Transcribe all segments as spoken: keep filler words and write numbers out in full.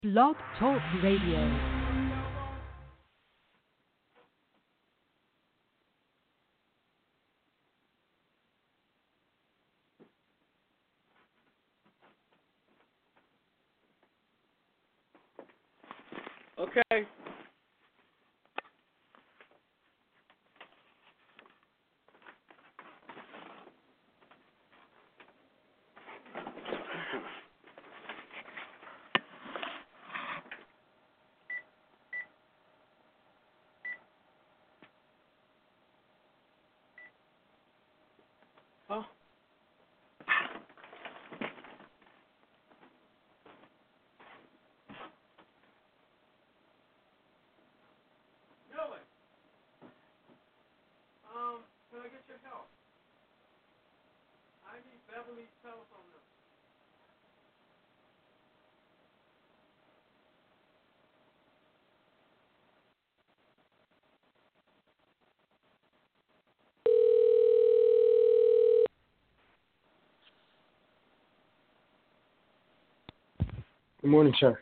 Blog Talk Radio. Okay. Oh. Um, can I get your help? I need Beverly's telephone number. Good morning, sir.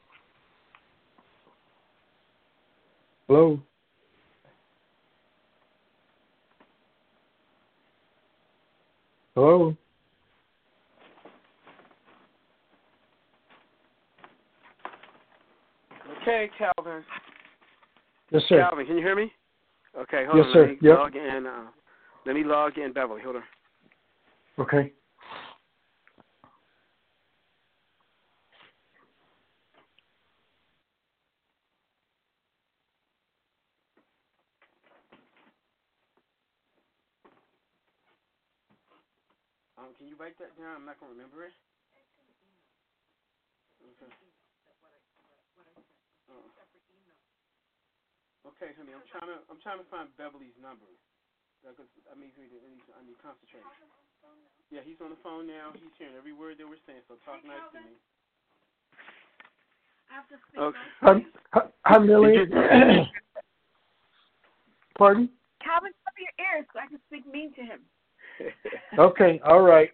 Hello? Hello? Okay, Calvin. Yes, sir. Calvin, can you hear me? Okay, hold Yes, on. sir. Let me Yep. log in. Uh, let me log in, Beverly. Hold on. Okay. Um, can you write that down? I'm not gonna remember it. Okay. Uh, okay, honey. I'm trying to. I'm trying to find Beverly's number. Because I mean, I need, I need to concentrate. Yeah, he's on the phone now. He's hearing every word that we're saying. So talk hey, nice Calvin. To me. I have to speak okay. nice Hi, hi, Millie. Pardon? Calvin, cover your ears so I can speak mean to him. Okay, all right.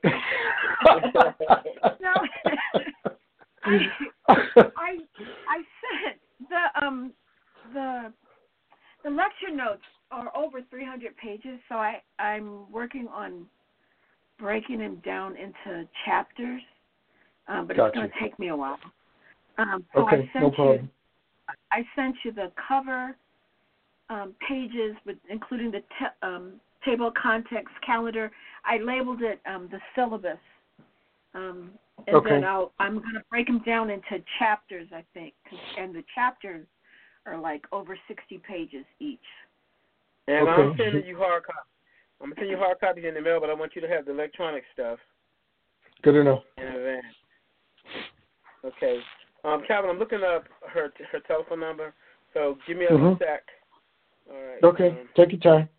no, I, I I sent the um the the lecture notes are over three hundred pages, so I I'm working on breaking them down into chapters, um, but Gotcha. it's going to take me a while. Um, so okay, I sent no problem. you I sent you the cover um, pages with including the te- um, table of contents calendar. I labeled it um, the syllabus, um, and okay. then I'll, I'm going to break them down into chapters, I think, and the chapters are like over sixty pages each. And okay. I'm sending you hard copies. I'm going to send you hard copies in the mail, but I want you to have the electronic stuff. Good to know. In advance. Okay. Um, Calvin, I'm looking up her her telephone number, so give me a mm-hmm. sec. All right. Okay, Um, take your time.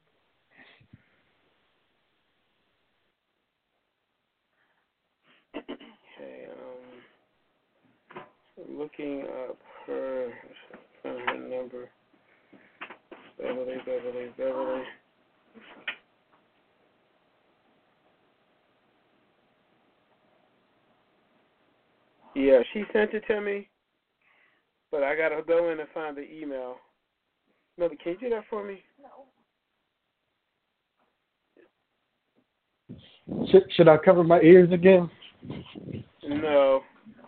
Okay. Um, I'm looking up her her number. Beverly, Beverly, Beverly. Yeah, she sent it to me, but I gotta go in and find the email. Millie, can you do that for me? No. Should, should I cover my ears again? No.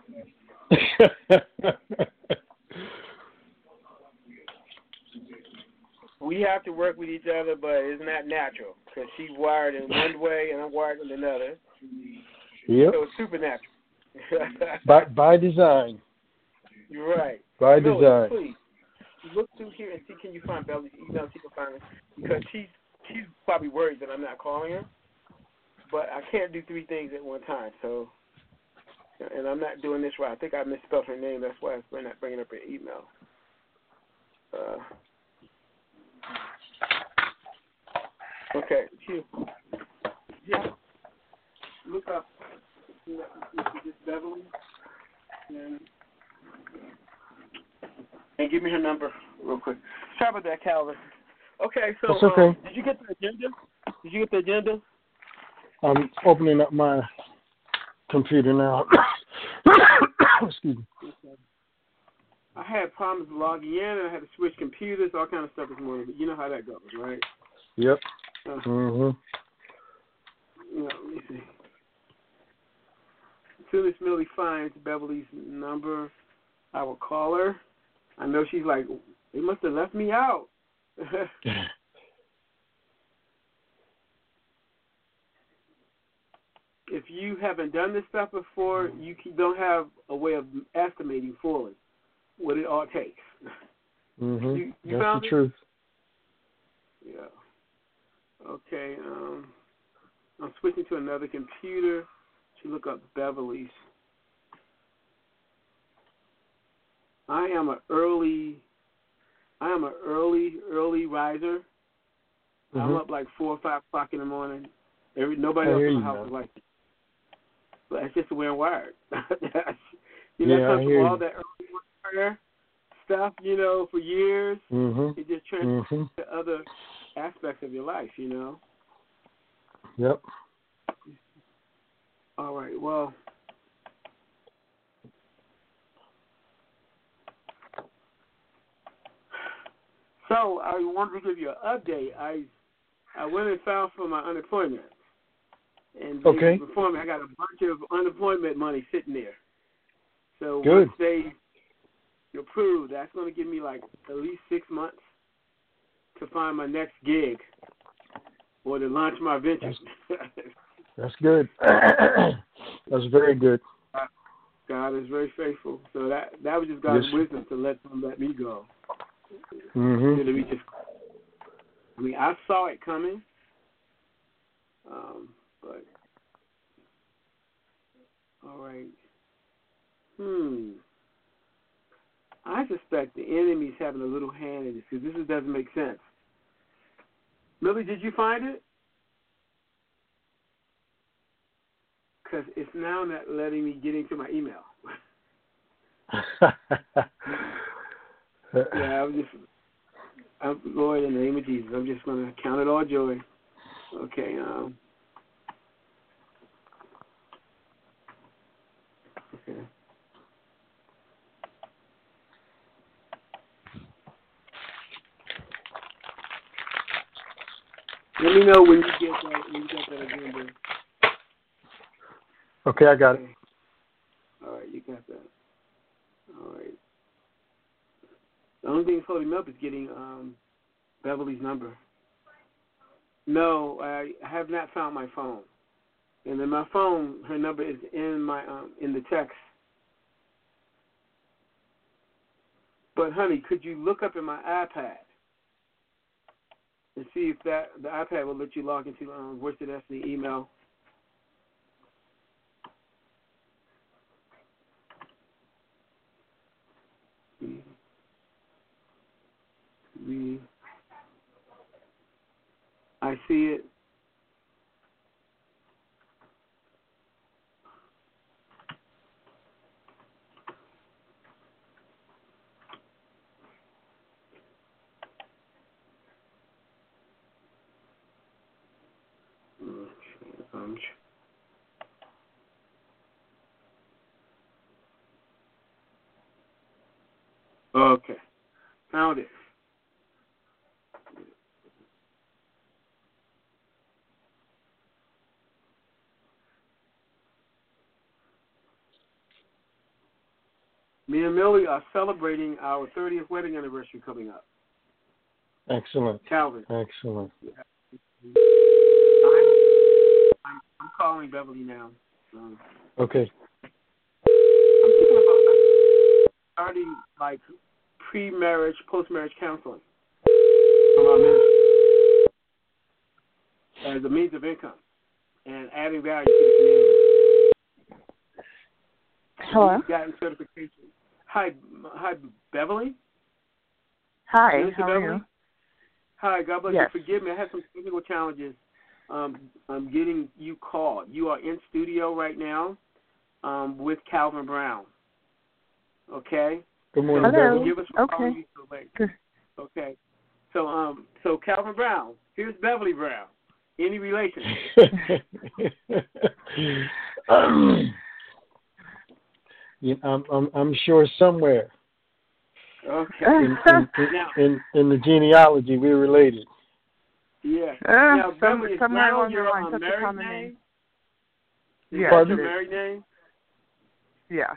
We have to work with each other, but it's not natural because she's wired in one way and I'm wired in another. Yep. So it's supernatural. by by design. You're right. By Millie, design. please look through here and see can you find Beverly's email. She can find it because she's she's probably worried that I'm not calling her, but I can't do three things at one time. So, and I'm not doing this right. I think I misspelled her name. That's why I'm not bringing up her email. Uh, okay, Q. Yeah. Look up this Beverly and, and give me her number real quick. Sorry about that, Calvin. Okay, so That's okay. Um, did you get the agenda? Did you get the agenda? I'm opening up my computer now. Excuse me. I had problems logging in, and I had to switch computers, all kind of stuff this morning. But you know how that goes, right? Yep. Uh, Mhm. You know, let me see. As soon as Millie finds Beverly's number, I will call her. I know she's like, they must have left me out. If you haven't done this stuff before, you don't have a way of estimating fully what it all takes. Mhm. You, you That's found the it? truth. Yeah. Okay. Um, I'm switching to another computer to look up Beverly's. I am an early, I am an early, early riser. Mhm. I'm up like four or five o'clock in the morning. Every nobody I else hear in the you, house man. is like that. But that's just the way I'm wired. you know, Yeah, that I comes from hear all you. that early prayer stuff, you know, for years. Mhm. It just transfers Mhm. to other aspects of your life, you know. Yep. All right, well, so I wanted to give you an update. I I went and filed for my unemployment. And they Okay. informed me I got a bunch of unemployment money sitting there. So Good. once they approve, that's going to give me like at least six months to find my next gig or to launch my venture. That's good. That's very good. God is very faithful. So that that was just God's Yes. wisdom to let them let me go. Mhm. Instead of me just, I mean, I saw it coming, um, but all right. Hmm. I suspect the enemy's having a little hand in this because this doesn't make sense. Millie, did you find it? Because it's now not letting me get into my email. Yeah, I'm just, I'm, Lord, in the name of Jesus, I'm just going to count it all joy. Okay. Um, okay. Let me know when you get that. When you get that agenda. Okay, I got it. Okay. All right, you got that. All right. The only thing that's holding me up is getting um, Beverly's number. No, I have not found my phone. And in my phone, her number is in my um, in the text. But honey, could you look up in my iPad and see if that the iPad will let you log into um, Worsted Destiny email? We, I see it. Um, okay, found it. Me and Millie are celebrating our thirtieth wedding anniversary coming up. Excellent. Calvin. Excellent. I'm, I'm, I'm calling Beverly now. Um, Okay. I'm thinking about starting like pre-marriage, post-marriage counseling from our ministry as a means of income and adding value to the community. Hello. We've gotten certification. Hi, hi, Beverly. Hi. Minister How are Beverly? you? Hi, God bless Yes. you. Forgive me, I had some technical challenges. Um, I'm getting you called. You are in studio right now um, with Calvin Brown. Okay. Good morning, Hello. Beverly. Forgive us for Okay. calling you so late. Good. Okay. So, um, so Calvin Brown. Here's Beverly Brown. Any relation? um, you know, I'm, I'm, I'm sure somewhere. Okay. In, in, in, in, in the genealogy, we're related. Yeah. Uh, now, some, Beverly, is somewhere Brown along the your line, um, such a married common name? name. Is Yes. that your married name? Yes.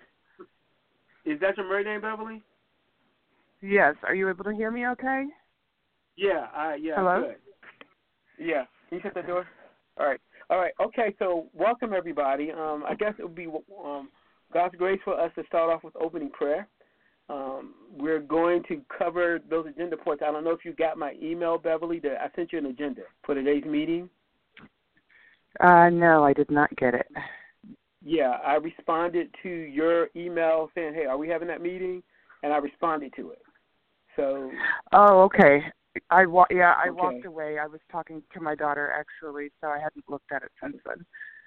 Is that your married name, Beverly? Yes. Are you able to hear me okay? Yeah, I yeah, Hello? good. Yeah. Can you shut the door? All right. All right. Okay, so welcome everybody. Um, I guess it would be um, God's grace for us to start off with opening prayer. Um, we're going to cover those agenda points. I don't know if you got my email, Beverly, that I sent you an agenda for today's meeting. Uh, no, I did not get it. Yeah, I responded to your email saying, hey, are we having that meeting? And I responded to it. So. Oh, okay. I wa- yeah, I okay. walked away. I was talking to my daughter, actually, so I hadn't looked at it since then.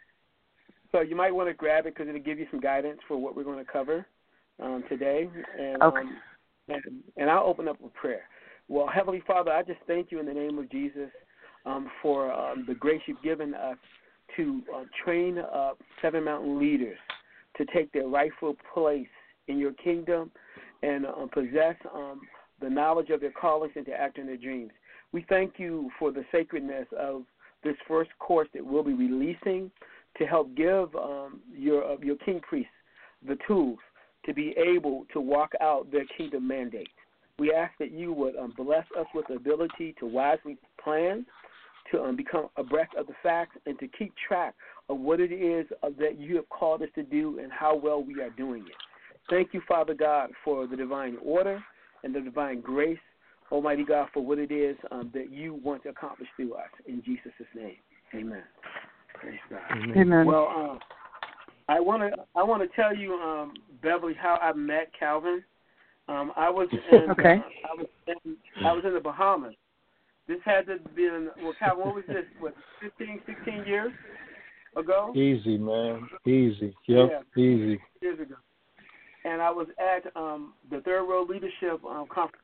So you might want to grab it because it'll give you some guidance for what we're going to cover um, today. And, okay. um, and, and I'll open up with prayer. Well, Heavenly Father, I just thank you in the name of Jesus um, for um, the grace you've given us to uh, train up Seven Mountain leaders to take their rightful place in your kingdom and uh, possess um, the knowledge of their callings and to act in their dreams. We thank you for the sacredness of this first course that we'll be releasing to help give um, your uh, your king priests the tools to be able to walk out their kingdom mandate. We ask that you would um, bless us with the ability to wisely plan, to um, become abreast of the facts, and to keep track of what it is uh, that you have called us to do and how well we are doing it. Thank you, Father God, for the divine order and the divine grace, Almighty God, for what it is um, that you want to accomplish through us. In Jesus' name, amen. Praise God. Amen. Amen. Well, um, I want to I want to tell you, um, Beverly, how I met Calvin. Um, I was in Okay. uh, I was in, I was in the Bahamas. This had to have been, well, Calvin, what was this? What, fifteen, sixteen years ago? Easy, man. Easy. Yep. Yeah, Easy. years ago. And I was at um, the Third World Leadership um, Conference,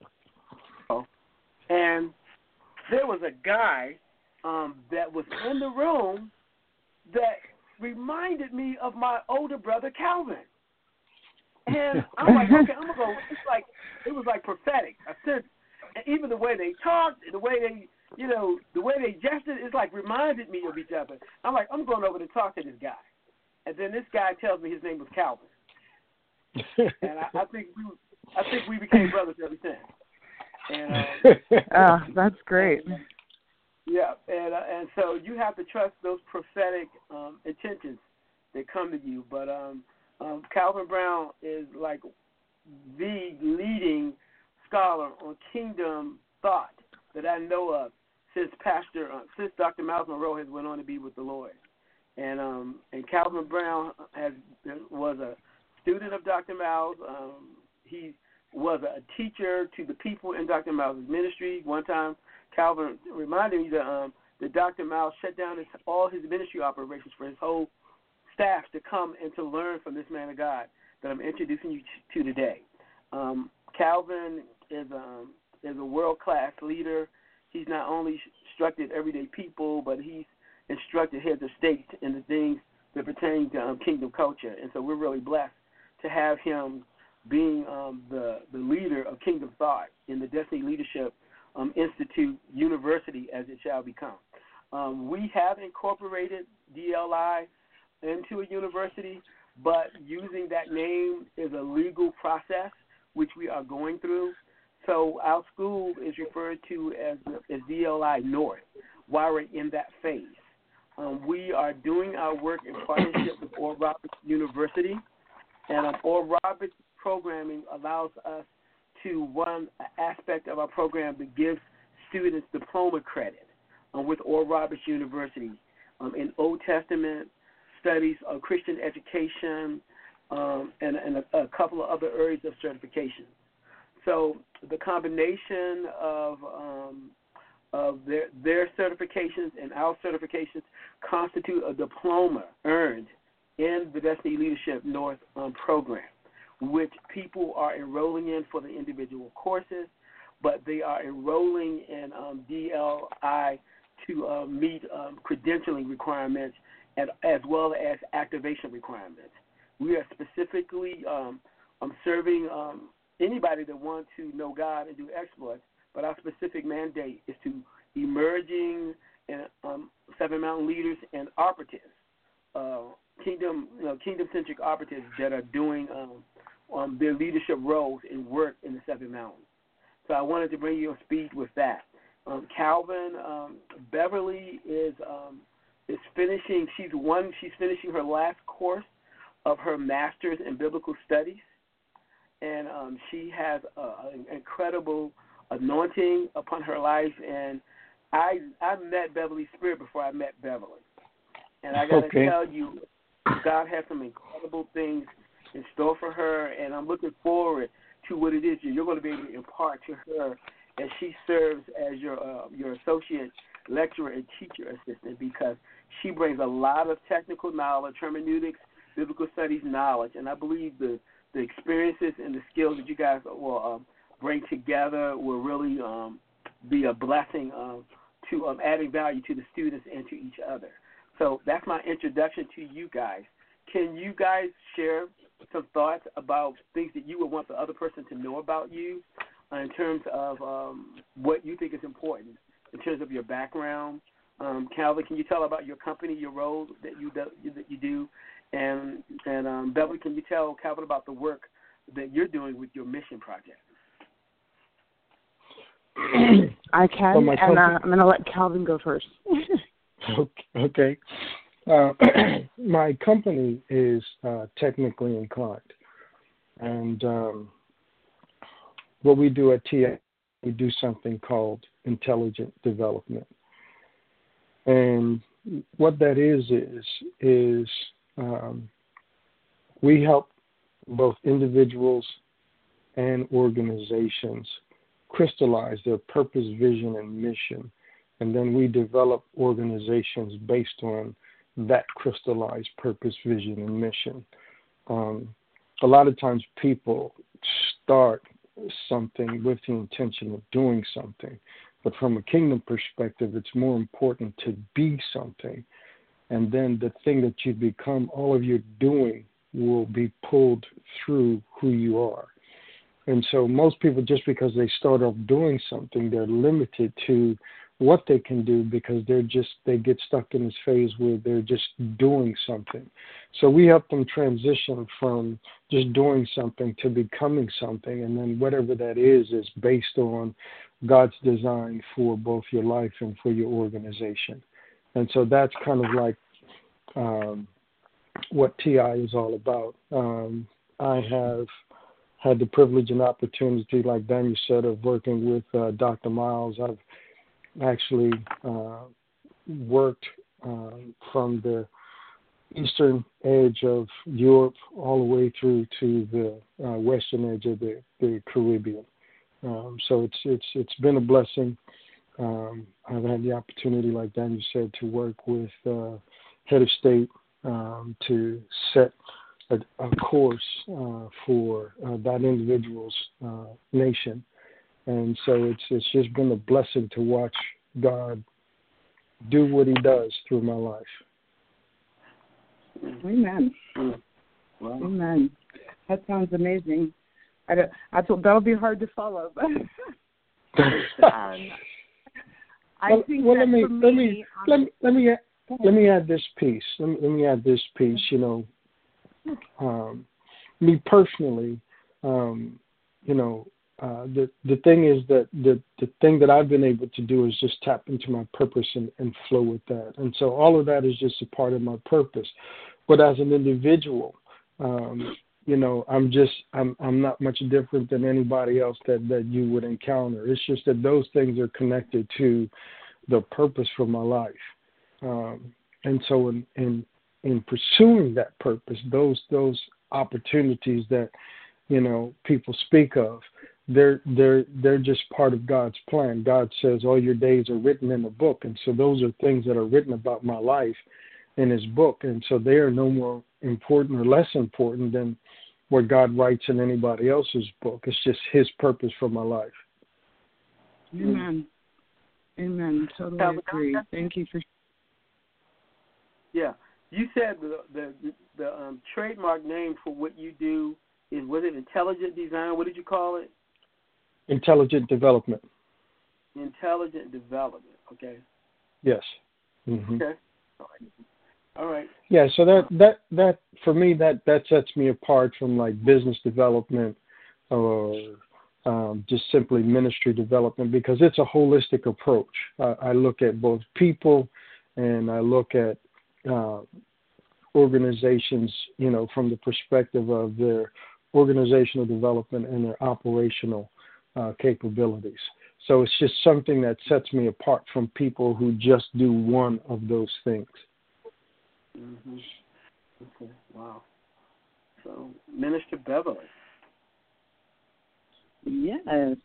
and there was a guy um, that was in the room that reminded me of my older brother Calvin. And I'm like, okay, I'm gonna go. It's like it was like prophetic. I said, and even the way they talked, the way they, you know, the way they gestured, it's like reminded me of each other. I'm like, I'm going over to talk to this guy, and then this guy tells me his name was Calvin. And I, I think we, I think we became brothers ever since. And um, oh, that's great. yeah, and uh, and so you have to trust those prophetic um, intentions that come to you. But um, um, Calvin Brown is like the leading scholar on kingdom thought that I know of since Pastor, uh, since Doctor Miles Monroe has went on to be with the Lord. And um, and Calvin Brown has was a student of Doctor Miles. Um, he was a teacher to the people in Doctor Miles' ministry. One time, Calvin reminded me that um, that Doctor Miles shut down his, all his ministry operations for his whole staff to come and to learn from this man of God that I'm introducing you to today. Um, Calvin is um, is a world-class leader. He's not only instructed everyday people, but he's instructed heads of state in the things that pertain to um, kingdom culture. And so we're really blessed to have him being um, the, the leader of kingdom thought in the Destiny Leadership um, Institute University, as it shall become. Um, we have incorporated D L I into a university, but using that name is a legal process, which we are going through. So our school is referred to as, as D L I North while we're in that phase. Um, we are doing our work in partnership with Oral Roberts University, and um, Oral Roberts programming allows us to run an aspect of our program that gives students diploma credit um, with Oral Roberts University um, in Old Testament studies of Christian education um, and, and a, a couple of other areas of certification. So the combination of um, of their, their certifications and our certifications constitute a diploma earned in the Destiny Leadership North um, program, which people are enrolling in for the individual courses, but they are enrolling in um, D L I to uh, meet um, credentialing requirements and, as well as activation requirements. We are specifically um, um, serving um, anybody that wants to know God and do exploits, but our specific mandate is to emerging and um, Seven Mountain leaders and operatives, uh, kingdom, you know, kingdom-centric operatives that are doing um, um, their leadership roles and work in the Seven Mountains. So I wanted to bring you up to speed with that. Um, Calvin, um, Beverly is um, is finishing. She's one. She's finishing her last course of her master's in biblical studies, and um, she has a, an incredible anointing upon her life. And I I met Beverly's spirit before I met Beverly, and I got to okay. tell you, God has some incredible things in store for her, and I'm looking forward to what it is you're going to be able to impart to her as she serves as your uh, your associate lecturer and teacher assistant, because she brings a lot of technical knowledge, hermeneutics, biblical studies knowledge, and I believe the, the experiences and the skills that you guys will um, bring together will really um, be a blessing um, to um, adding value to the students and to each other. So that's my introduction to you guys. Can you guys share some thoughts about things that you would want the other person to know about you uh, in terms of um, what you think is important, in terms of your background? Um, Calvin, can you tell about your company, your role that you do, that you do? And, and um, Beverly, can you tell Calvin about the work that you're doing with your mission project? I can, Well, and uh, I'm going to let Calvin go first. Okay. Uh, my company is uh, technically inclined, and um, what we do at T I, we do something called intelligent development. And what that is, is, is um, we help both individuals and organizations crystallize their purpose, vision, and mission. And then we develop organizations based on that crystallized purpose, vision, and mission. Um, a lot of times people start something with the intention of doing something. But from a kingdom perspective, it's more important to be something. And then the thing that you become, all of your doing will be pulled through who you are. And so most people, just because they start off doing something, they're limited to what they can do because they're just, they get stuck in this phase where they're just doing something. So we help them transition from just doing something to becoming something. And then whatever that is, is based on God's design for both your life and for your organization. And so that's kind of like um, what T I is all about. Um, I have had the privilege and opportunity, like Daniel said, of working with uh, Doctor Miles. I've actually uh, worked uh, from the eastern edge of Europe all the way through to the uh, western edge of the, the Caribbean. Um, so it's it's it's been a blessing. Um, I've had the opportunity, like Daniel said, to work with uh, head of state um, to set a, a course uh, for uh, that individual's uh, nation. And so it's it's just been a blessing to watch God do what he does through my life. Amen. Wow. Amen. That sounds amazing. I, don't, I thought that'll be hard to follow. But um, I well, think well, that let me for let me, me let me let me add, let me add this piece. Let me, let me add this piece. You know, um, me personally, um, you know, uh, the the thing is that the the thing that I've been able to do is just tap into my purpose and, and flow with that. And so all of that is just a part of my purpose. But as an individual, um, you know, I'm just, I'm I'm not much different than anybody else that, that you would encounter. It's just that those things are connected to the purpose for my life. Um, and so in, in in pursuing that purpose, those those opportunities that, you know, people speak of, they're they're they're just part of God's plan. God says all your days are written in a book. And so those are things that are written about my life in his book. And so they are no more important or less important than what God writes in anybody else's book. It's just his purpose for my life. Amen. Amen. Totally Now, agree. Thank you for. Yeah, you said the the, the um, trademark name for what you do is was it intelligent design? What did you call it? Intelligent development. Intelligent development. Okay. Yes. Mm-hmm. Okay. All right. All right. Yeah. So that that that for me that that sets me apart from like business development or um, just simply ministry development, because it's a holistic approach. Uh, I look at both people and I look at uh, organizations, you know, from the perspective of their organizational development and their operational uh, capabilities. So it's just something that sets me apart from people who just do one of those things. Mm-hmm. Okay. Wow. So, Minister Beverly. Yes.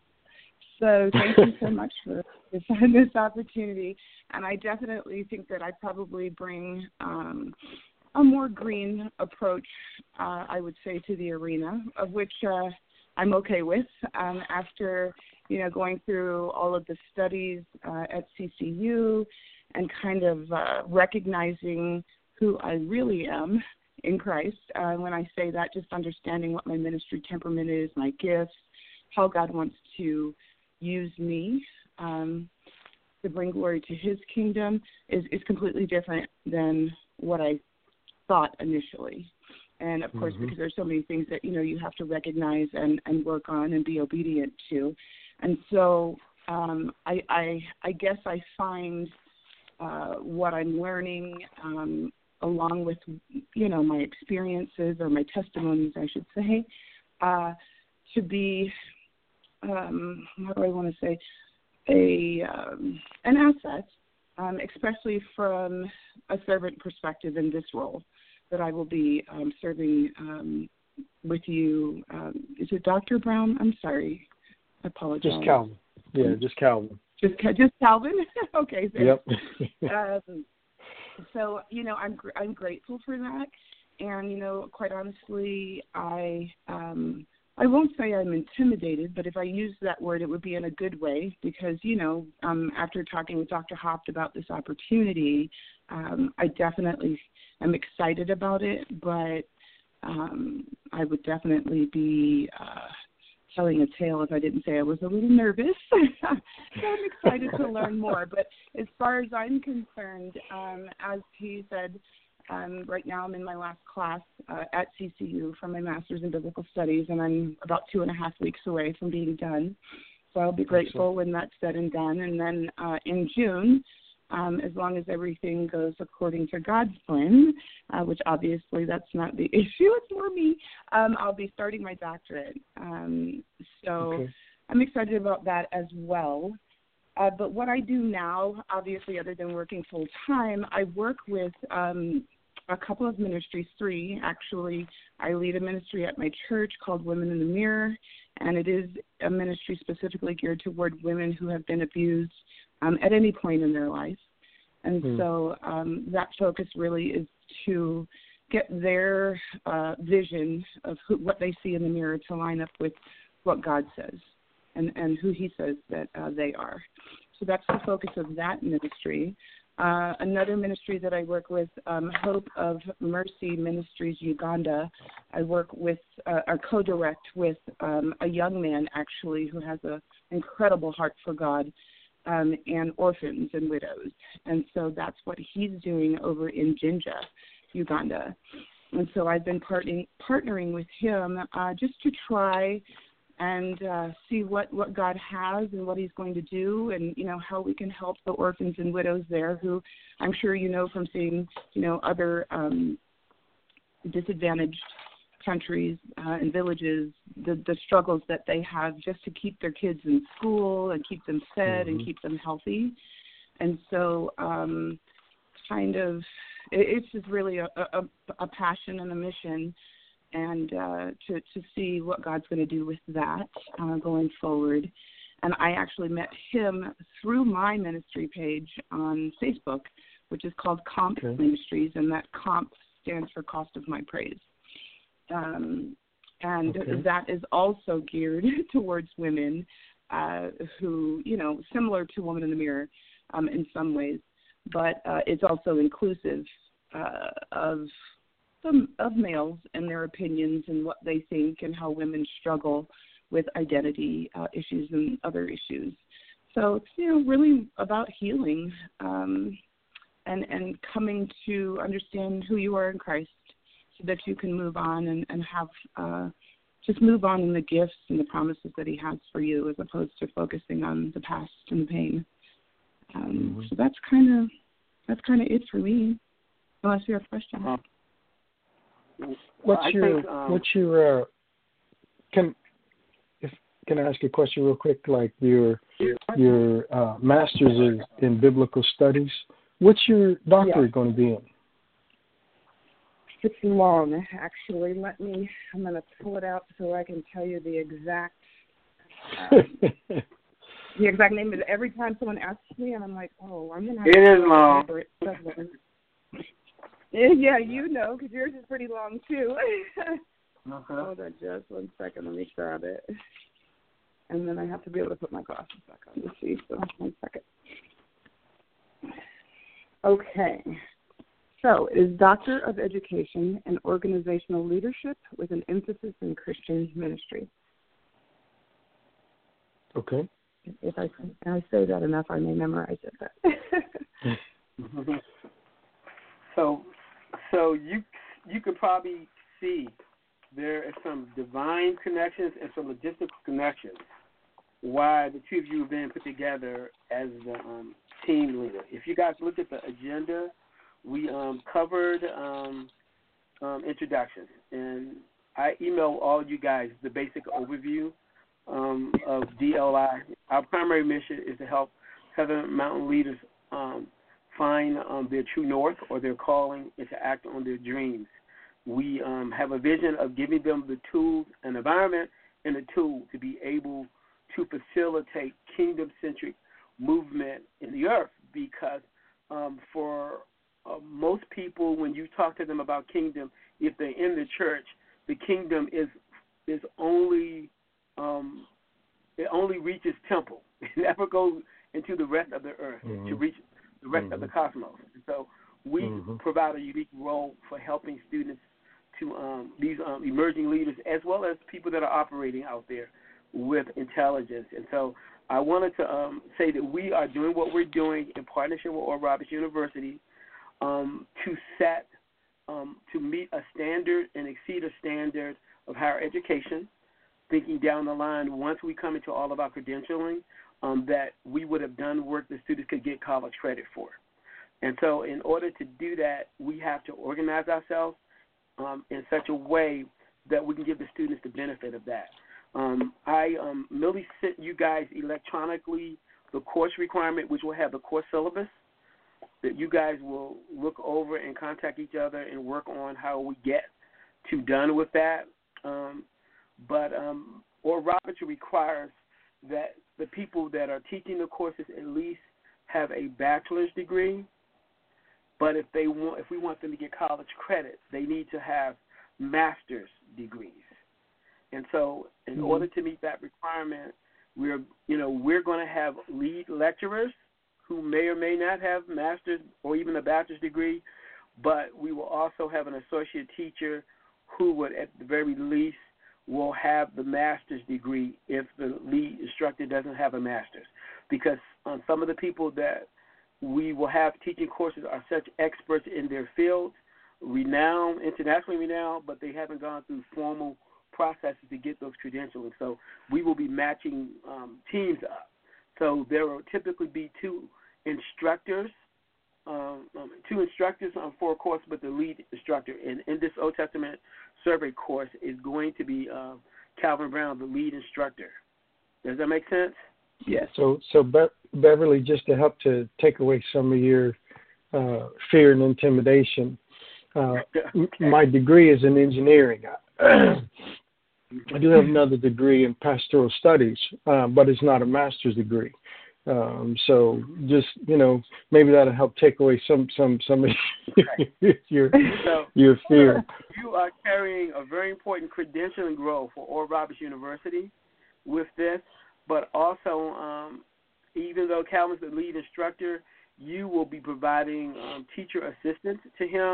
So thank you so much for this, this opportunity. And I definitely think that I probably bring um, a more green approach, uh, I would say, to the arena, of which uh, I'm okay with. Um, after, you know, going through all of the studies uh, at C C U and kind of uh, recognizing who I really am in Christ. Uh, when I say that, just understanding what my ministry temperament is, my gifts, how God wants to use me um, to bring glory to his kingdom is, is completely different than what I thought initially. And, of course, mm-hmm. because there's so many things that, you know, you have to recognize and, and work on and be obedient to. And so um, I, I, I guess I find uh, what I'm learning um, along with, you know, my experiences or my testimonies, I should say, uh, to be, um, how do I want to say, a um, an asset, um, especially from a servant perspective in this role that I will be um, serving um, with you. Um, is it Doctor Brown? I'm sorry. I apologize. Just Calvin. Yeah, just Calvin. Just just Calvin? Okay. Thanks. Yep. um, so, you know, I'm gr- I'm grateful for that. And, you know, quite honestly, I um, I won't say I'm intimidated, but if I use that word, it would be in a good way because, you know, um, after talking with Doctor Hopt about this opportunity, um, I definitely am excited about it, but um, I would definitely be uh, telling a tale if I didn't say I was a little nervous. So I'm excited to learn more. But as far as I'm concerned, um, as he said, Um, right now I'm in my last class uh, at C C U for my Master's in Biblical Studies, and I'm about two and a half weeks away from being done. So I'll be grateful when that's said and done. And then uh, in June, um, as long as everything goes according to God's plan, uh, which obviously that's not the issue, it's more me, um, I'll be starting my doctorate. Um, so okay. I'm excited about that as well. Uh, but what I do now, obviously, other than working full-time, I work with um, a couple of ministries, three, actually. I lead a ministry at my church called Women in the Mirror, and it is a ministry specifically geared toward women who have been abused um, at any point in their life. And mm. so um, that focus really is to get their uh, vision of who, what they see in the mirror to line up with what God says. And, and who he says that uh, they are. So that's the focus of that ministry. Uh, another ministry that I work with, um, Hope of Mercy Ministries Uganda, I work with, uh, or co-direct with um, a young man, actually, who has an incredible heart for God um, and orphans and widows. And so that's what he's doing over in Jinja, Uganda. And so I've been partnering, partnering with him uh, just to try and uh, see what, what God has and what he's going to do and, you know, how we can help the orphans and widows there who I'm sure you know from seeing, you know, other um, disadvantaged countries uh, and villages, the, the struggles that they have just to keep their kids in school and keep them fed mm-hmm. and keep them healthy. And so um, kind of it, it's just really a, a, a passion and a mission and uh, to, to see what God's going to do with that uh, going forward. And I actually met him through my ministry page on Facebook, which is called Comp okay. Ministries, and that Comp stands for Cost of My Praise. Um, and okay. that is also geared towards women uh, who, you know, similar to Woman in the Mirror um, in some ways, but uh, it's also inclusive uh, of of, of males and their opinions and what they think and how women struggle with identity uh, issues and other issues. So it's, you know, really about healing um, and, and coming to understand who you are in Christ so that you can move on and, and have uh, just move on in the gifts and the promises that he has for you as opposed to focusing on the past and the pain. Um, mm-hmm. So that's kind of that's kind of it for me, unless you have questions. Um, what's I your think, um, what's your uh, can if can I ask you a question real quick? Like your your uh, master's in, in biblical studies. What's your doctorate yeah. going to be in? It's long, actually. Let me. I'm going to pull it out so I can tell you the exact. Um, The exact name is every time someone asks me, and I'm like, oh, I'm going to have it to... It is long. Yeah, you know, because yours is pretty long, too. uh-huh. Hold on just one second. Let me grab it. And then I have to be able to put my glasses back on to see, so one second. Okay. So it is Doctor of Education and Organizational Leadership with an emphasis in Christian ministry. Okay. If I, if I say that enough, I may memorize it. But so, so you you could probably see there is some divine connections and some logistical connections why the two of you have been put together as the um, team leader. If you guys look at the agenda, we um, covered um, um, introductions, and I emailed all you guys the basic overview Um, of D L I. Our primary mission is to help Southern Mountain leaders um, find um, their true north or their calling and to act on their dreams. We um, have a vision of giving them the tools, an environment, and a tool to be able to facilitate kingdom-centric movement in the earth because um, for uh, most people, when you talk to them about kingdom, if they're in the church, the kingdom is is only Um, it only reaches temple. It never goes into the rest of the earth mm-hmm. to reach the rest mm-hmm. of the cosmos. And so we mm-hmm. provide a unique role for helping students to um, these um, emerging leaders as well as people that are operating out there with intelligence. And so I wanted to um, say that we are doing what we're doing in partnership with Oral Roberts University um, to set, um, to meet a standard and exceed a standard of higher education, thinking down the line, once we come into all of our credentialing, um, that we would have done work that students could get college credit for. And so in order to do that, we have to organize ourselves um, in such a way that we can give the students the benefit of that. Um, I um, merely sent you guys electronically the course requirement, which will have the course syllabus, that you guys will look over and contact each other and work on how we get to done with that. Um, But um, Oral Roberts requires that the people that are teaching the courses at least have a bachelor's degree. But if they want, if we want them to get college credit, they need to have master's degrees. And so, in mm-hmm. order to meet that requirement, we're you know we're going to have lead lecturers who may or may not have master's or even a bachelor's degree, but we will also have an associate teacher who would, at the very least, will have the master's degree if the lead instructor doesn't have a master's. Because um, some of the people that we will have teaching courses are such experts in their fields, renowned, internationally renowned, but they haven't gone through formal processes to get those credentialing. So we will be matching um, teams up. So there will typically be two instructors, um, um, two instructors on for a course, but the lead instructor. And in this Old Testament survey course is going to be uh, Calvin Brown, the lead instructor. Does that make sense? Yes. So, so Be- Beverly, just to help to take away some of your uh, fear and intimidation, uh, okay. my degree is in engineering. I do have another degree in pastoral studies, uh, but it's not a master's degree. Um, so just, you know, maybe that'll help take away some, some, some of your, so, your fear. You are carrying a very important credentialing role for Oral Roberts University with this, but also, um, even though Calvin's the lead instructor, you will be providing um, teacher assistance to him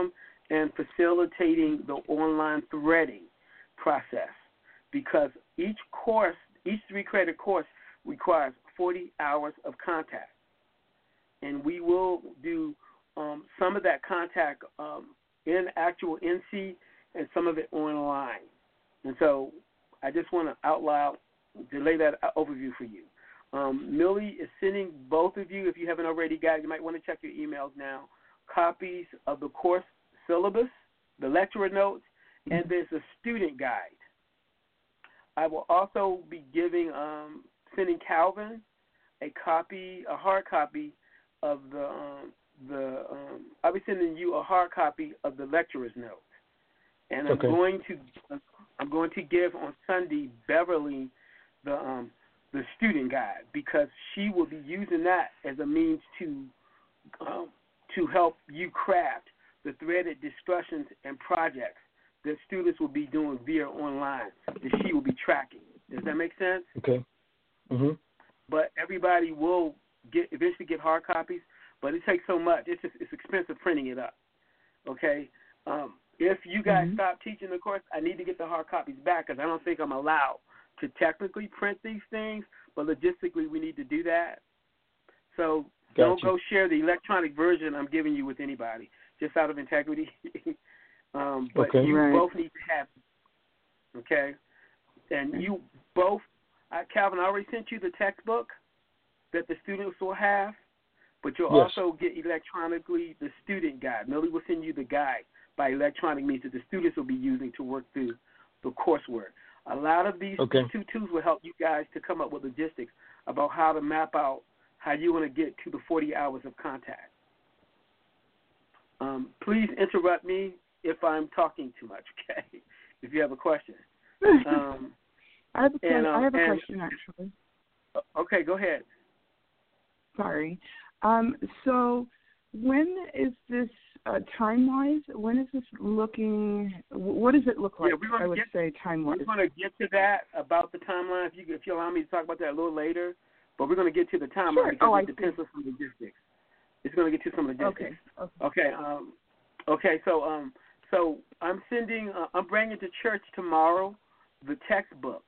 and facilitating the online threading process, because each course, each three-credit course requires forty hours of contact. And we will do um, some of that contact um, in actual N C and some of it online. And so I just want to out loud to lay that overview for you. Um, Millie is sending both of you, if you haven't already got it, you might want to check your emails now, copies of the course syllabus, the lecturer notes, and there's a student guide. I will also be giving, um, sending Calvin a copy, a hard copy of the, um, the um, I'll be sending you a hard copy of the lecturer's notes. And I'm Okay. going to, I'm going to give on Sunday Beverly the, um, the student guide, because she will be using that as a means to, um, to help you craft the threaded discussions and projects that students will be doing via online that she will be tracking. Does that make sense? Okay. Mm-hmm. But everybody will get eventually get hard copies, but it takes so much. It's just, it's expensive printing it up. Okay. Um, if you guys mm-hmm. stop teaching the course, I need to get the hard copies back, because I don't think I'm allowed to technically print these things, but logistically we need to do that. So Gotcha. Don't go share the electronic version I'm giving you with anybody, just out of integrity. um, but okay. you right. both need to have it, okay? And you both, uh, Calvin, I already sent you the textbook that the students will have, but you'll yes. also get electronically the student guide. Millie will send you the guide by electronic means that the students will be using to work through the coursework. A lot of these okay. two tools will help you guys to come up with logistics about how to map out how you want to get to the forty hours of contact. Um, please interrupt me if I'm talking too much, okay, if you have a question. Um, I have a, que- and, um, I have a and, question, actually. Okay, go ahead. Sorry. Um, so when is this, uh, time-wise, when is this looking, what does it look like, yeah, we're gonna I would get, say, time-wise? We're going to get to that, about the timeline, if you, if you allow me to talk about that a little later. But we're going to get to the timeline Sure. because oh, it I depends see. on some logistics. It's going to get to some logistics. Okay. Okay. Okay. Um, okay. So, um, so I'm sending. Uh, I'm bringing to church tomorrow the textbook,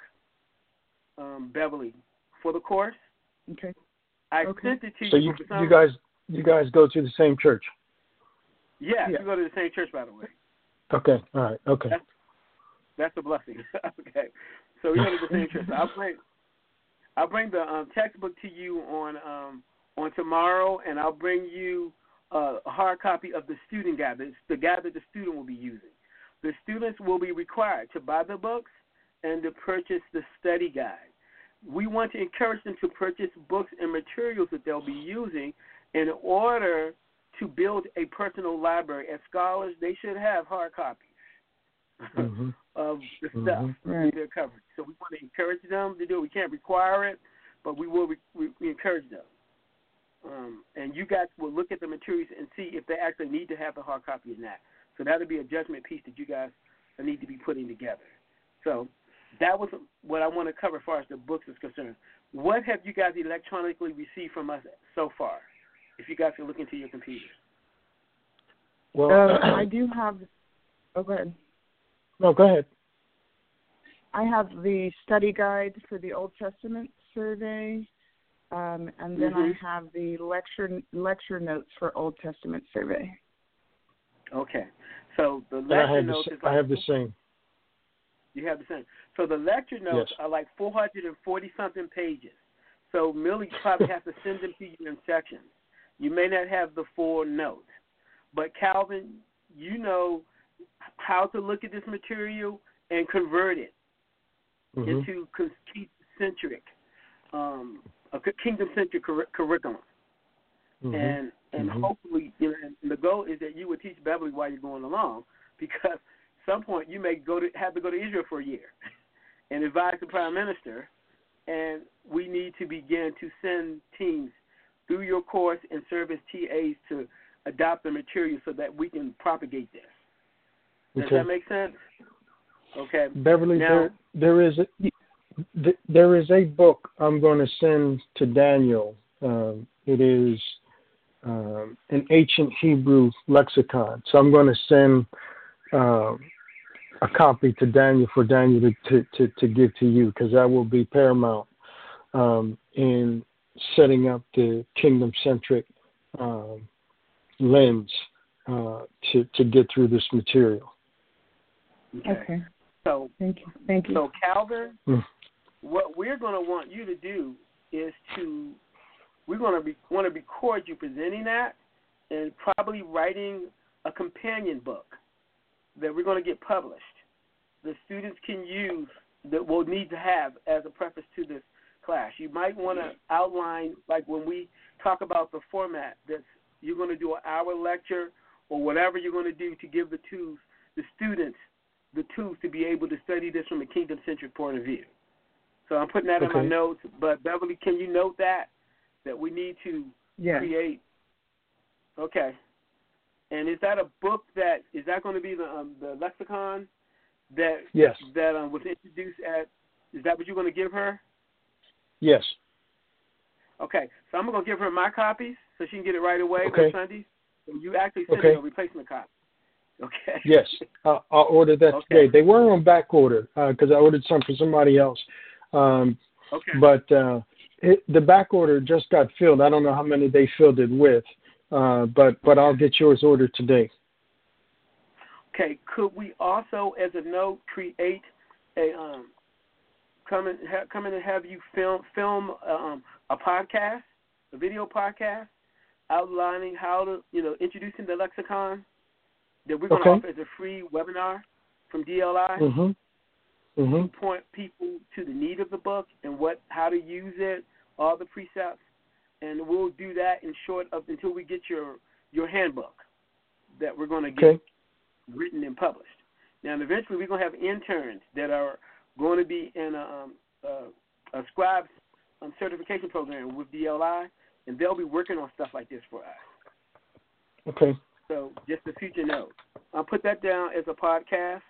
um, Beverly, for the course. Okay. I okay. sent it to So you. you, For some, you guys, you guys go to the same church. Yeah, yeah. you go to the same church, by the way. Okay. All right. Okay. That's, that's a blessing. Okay. So we go to the same church. So I'll bring. I'll bring the um, textbook to you on um, on tomorrow, and I'll bring you uh, a hard copy of the student guide, the, the guide that the student will be using. The students will be required to buy the books and to purchase the study guide. We want to encourage them to purchase books and materials that they'll be using in order to build a personal library. As scholars, they should have hard copies mm-hmm. of the stuff mm-hmm. that they're covering. So we want to encourage them to do it. We can't require it, but we will we, we encourage them. Um, and you guys will look at the materials and see if they actually need to have the hard copy or not. So that would be a judgment piece that you guys need to be putting together. So that was what I want to cover as far as the books is concerned. What have you guys electronically received from us so far, if you guys can look into your computers? Well, uh, I do have – oh, go ahead. No, go ahead. I have the study guide for the Old Testament survey, um, and then mm-hmm. I have the lecture lecture notes for Old Testament survey. Okay. So the And I lecture have notes the, is like I have the same. You have the same. So the lecture notes Yes. are like four hundred forty-something pages. So Millie probably has to send them to you in sections. You may not have the full notes. But Calvin, you know how to look at this material and convert it mm-hmm. into kingdom-centric, um, a kingdom-centric cur- curriculum. Mm-hmm. And and mm-hmm. hopefully, you know, and the goal is that you would teach Beverly while you're going along, because at some point you may go to have to go to Israel for a year and advise the prime minister, and we need to begin to send teams through your course and serve as T As to adopt the material so that we can propagate this. Does okay. that make sense? Okay. Beverly, now, there, there is a, there is a book I'm going to send to Daniel. Um, it is um, an ancient Hebrew lexicon. So I'm going to send uh, a copy to Daniel for Daniel to, to, to, to give to you, because that will be paramount um, in setting up the kingdom-centric um, lens uh, to, to get through this material. Okay. Okay. So, Thank you. Thank you. so Calvin, Mm. what we're going to want you to do is to, we're going to be, want to record you presenting that and probably writing a companion book that we're going to get published. The students can use, that we'll need to have as a preface to this class. You might want to outline, like when we talk about the format, that you're going to do an hour lecture or whatever you're going to do to give the tools, the students the tools to be able to study this from a kingdom-centric point of view. So I'm putting that Okay. in my notes. But Beverly, can you note that, that we need to Yes. create? Okay. And is that a book that, is that going to be the um, the lexicon that Yes. that um, was introduced at, is that what you're going to give her? Yes. Okay. So I'm going to give her my copies so she can get it right away Okay. on Sundays. And you actually send Okay. me a replacement copy. Okay. Yes, I'll, I'll order that Okay. today. They were on back order because uh, I ordered some for somebody else. Um, Okay. But uh, it, the back order just got filled. I don't know how many they filled it with, uh, but but I'll get yours ordered today. Okay. Could we also, as a note, create a um, come and ha- come in and have you film film um, a podcast, a video podcast, outlining how to, you know, introducing the lexicon that we're going to Okay. offer as a free webinar from D L I. Mhm. Mhm. Point people to the need of the book and what how to use it, all the precepts, and we'll do that in short of until we get your your handbook that we're going to get Okay. written and published. Now, and eventually, we're going to have interns that are going to be in a, um, a, a scribe um, certification program with D L I, and they'll be working on stuff like this for us. Okay. So just a future note. I'll put that down as a podcast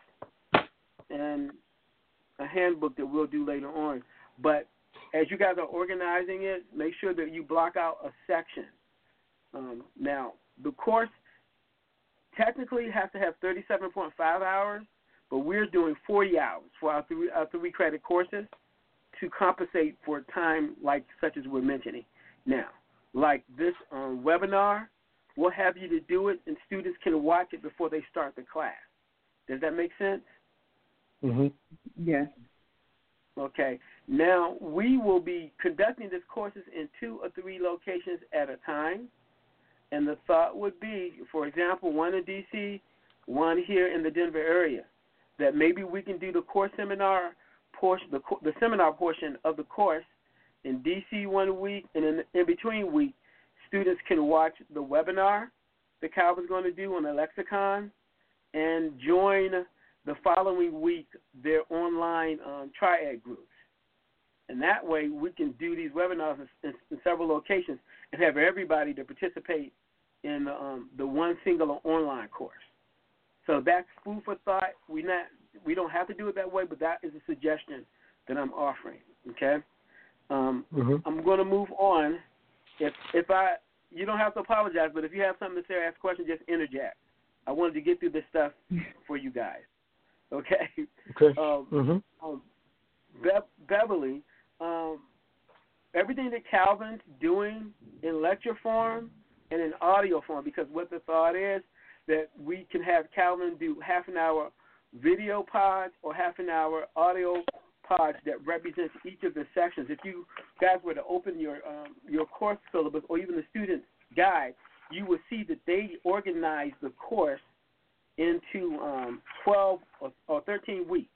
and a handbook that we'll do later on. But as you guys are organizing it, make sure that you block out a section. Um, now, the course technically has to have thirty-seven point five hours, but we're doing forty hours for our three, our three credit courses to compensate for time like such as we're mentioning. Now, like this um, webinar, we'll have you to do it, and students can watch it before they start the class. Does that make sense? Mhm. Yes. Okay. Now, we will be conducting these courses in two or three locations at a time. And the thought would be, for example, one in D C, one here in the Denver area, that maybe we can do the course seminar portion, the, the seminar portion of the course in D C one week, and in, in between week, students can watch the webinar that Calvin's going to do on the lexicon and join the following week their online um, triad groups. And that way we can do these webinars in, in, in several locations and have everybody to participate in um, the one single online course. So that's food for thought. We not we don't have to do it that way, but that is a suggestion that I'm offering. Okay, um, Mhm. I'm going to move on. If if I you don't have to apologize, but if you have something to say or ask a question, just interject. I wanted to get through this stuff for you guys. Okay. Okay. Um, Mhm. um, Be- Beverly, um, everything that Calvin's doing in lecture form and in audio form, because what the thought is that we can have Calvin do half an hour video pods or half an hour audio pods that represents each of the sections. If you guys were to open your um, your course syllabus or even the student guide, you will see that they organize the course into um, twelve or, or thirteen weeks,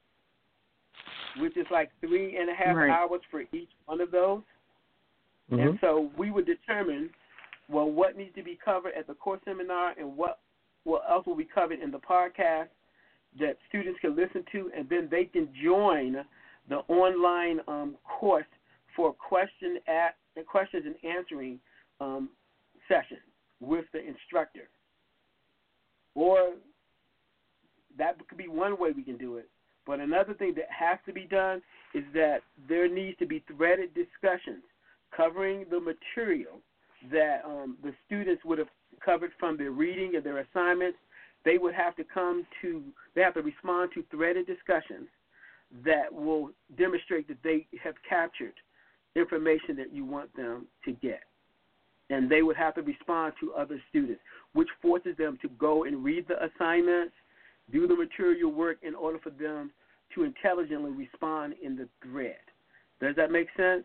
which is like three and a half Right. hours for each one of those. Mhm. And so we would determine, well, what needs to be covered at the course seminar and what, what else will be covered in the podcast that students can listen to, and then they can join the online um, course for question at questions and answering um, session with the instructor. Or that could be one way we can do it. But another thing that has to be done is that there needs to be threaded discussions covering the material that um, the students would have covered from their reading and their assignments. They would have to come to, they have to respond to threaded discussions that will demonstrate that they have captured information that you want them to get. And they would have to respond to other students, which forces them to go and read the assignments, do the material work in order for them to intelligently respond in the thread. Does that make sense?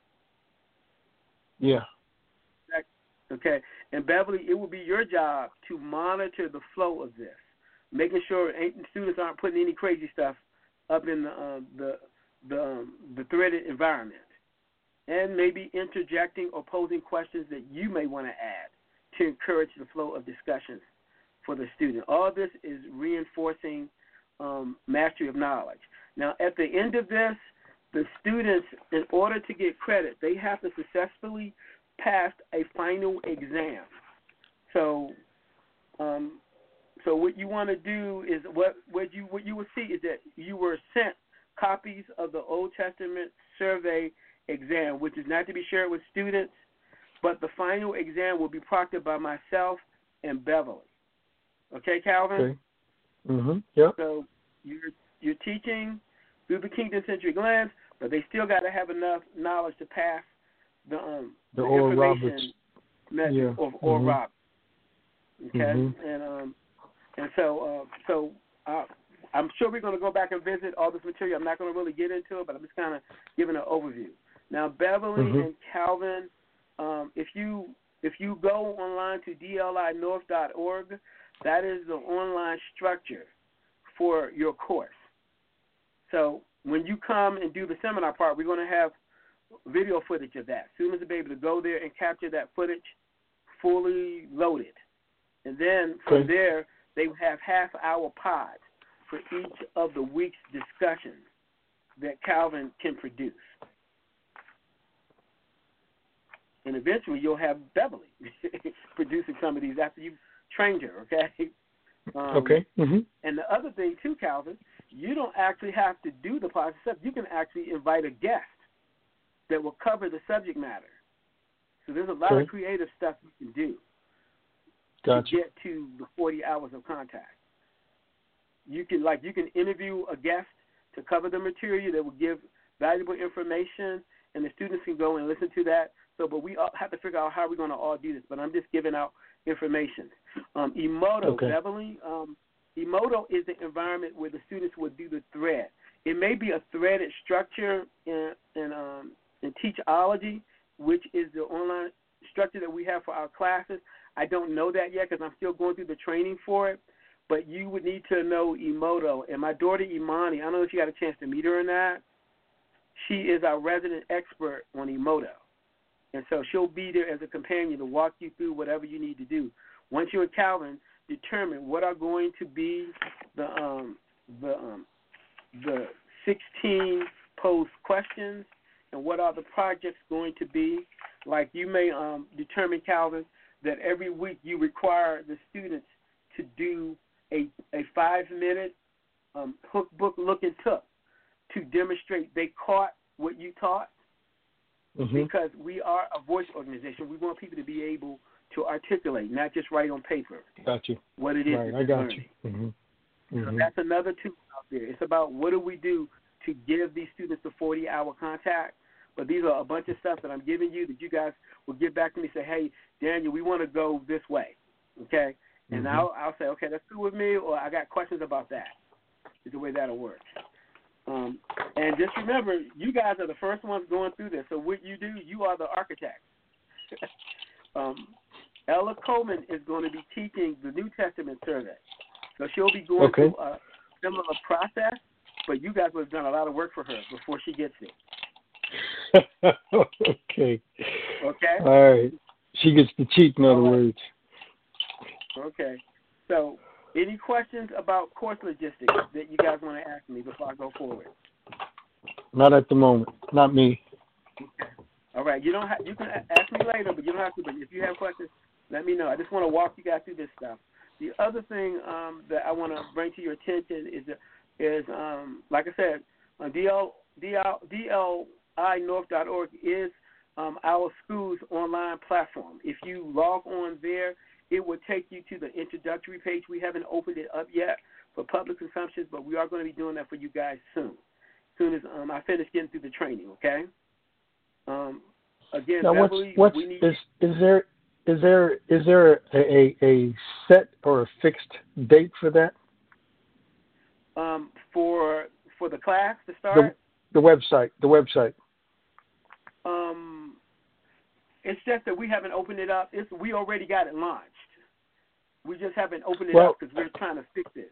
Yeah. Okay. And Beverly, it will be your job to monitor the flow of this, making sure students aren't putting any crazy stuff up in the uh, the the, um, the threaded environment, and maybe interjecting or posing questions that you may want to add to encourage the flow of discussions for the student. All this is reinforcing um, mastery of knowledge. Now, at the end of this, the students, in order to get credit, they have to successfully pass a final exam. So, um, so what you want to do is what what you what you will see is that you were sent copies of the Old Testament survey exam, which is not to be shared with students, but the final exam will be proctored by myself and Beverly. Okay, Calvin? Okay. Mm-hmm. Yep. So you're you're teaching through the Kingdom Centric lens, but they still got to have enough knowledge to pass the um the, the Oral information Roberts method yeah. of Oral mm-hmm. Roberts. Okay, mm-hmm. and um and so uh, so uh, I'm sure we're going to go back and visit all this material. I'm not going to really get into it, but I'm just kind of giving an overview. Now, Beverly mm-hmm. and Calvin, um, if you if you go online to D L I north dot org, that is the online structure for your course. So when you come and do the seminar part, we're going to have video footage of that. Students will be able to go there and capture that footage fully loaded. And then from okay. there, they have half-hour pods for each of the week's discussions that Calvin can produce. And eventually you'll have Beverly producing some of these after you've trained her, okay? Um, okay. Mm-hmm. And the other thing, too, Calvin, you don't actually have to do the process stuff. You can actually invite a guest that will cover the subject matter. So there's a lot okay. of creative stuff you can do gotcha. to get to the forty hours of contact. You can like you can interview a guest to cover the material that will give valuable information, and the students can go and listen to that. So, but we all have to figure out how we're going to all do this. But I'm just giving out information. Um, Emoto, okay. Beverly, um, Emoto is the environment where the students would do the thread. It may be a threaded structure in in, um, in Teachology, which is the online structure that we have for our classes. I don't know that yet because I'm still going through the training for it. But you would need to know Emoto. And my daughter Imani, I don't know if you got a chance to meet her or not. She is our resident expert on Emoto. And so she'll be there as a companion to walk you through whatever you need to do. Once you and Calvin determine what are going to be the um, the um, the sixteen posed questions and what are the projects going to be, like you may um, determine, Calvin, that every week you require the students to do a, a five-minute um, hook book look and took to demonstrate they caught what you taught. Mm-hmm. Because we are a voice organization. We want people to be able to articulate, not just write on paper. Got you. What it is. Right, I got learning. you. Mm-hmm. So mm-hmm. that's another tool out there. It's about what do we do to give these students the forty-hour contact. But these are a bunch of stuff that I'm giving you that you guys will get back to me and say, hey, Daniel, we want to go this way, okay? And mm-hmm. I'll, I'll say, okay, that's cool with me, or I got questions about that. Is the way that'll work. Um, and just remember, you guys are the first ones going through this. So what you do, you are the architect. um, Ella Coleman is going to be teaching the New Testament survey. So she'll be going okay. through a similar process, but you guys would have done a lot of work for her before she gets there. okay. Okay? All right. She gets to cheat, in other right. words. Okay. So any questions about course logistics that you guys want to ask me before I go forward? Not at the moment. Not me. Okay. All right. You don't have, you can ask me later, but you don't have to. But if you have questions, let me know. I just want to walk you guys through this stuff. The other thing um, that I want to bring to your attention is is um, like I said, uh, D L I north dot org is um, our school's online platform. If you log on there, it will take you to the introductory page. We haven't opened it up yet for public consumption, but we are going to be doing that for you guys soon. As soon as um, I finish getting through the training, okay? Um, again, now, Beverly, what's, what's we need is is there is there is there a, a, a set or a fixed date for that? Um, for for the class to start. The, the website, the website. Um, it's just that we haven't opened it up. It's we already got it launched. We just haven't opened it well, up because we're trying to fix it.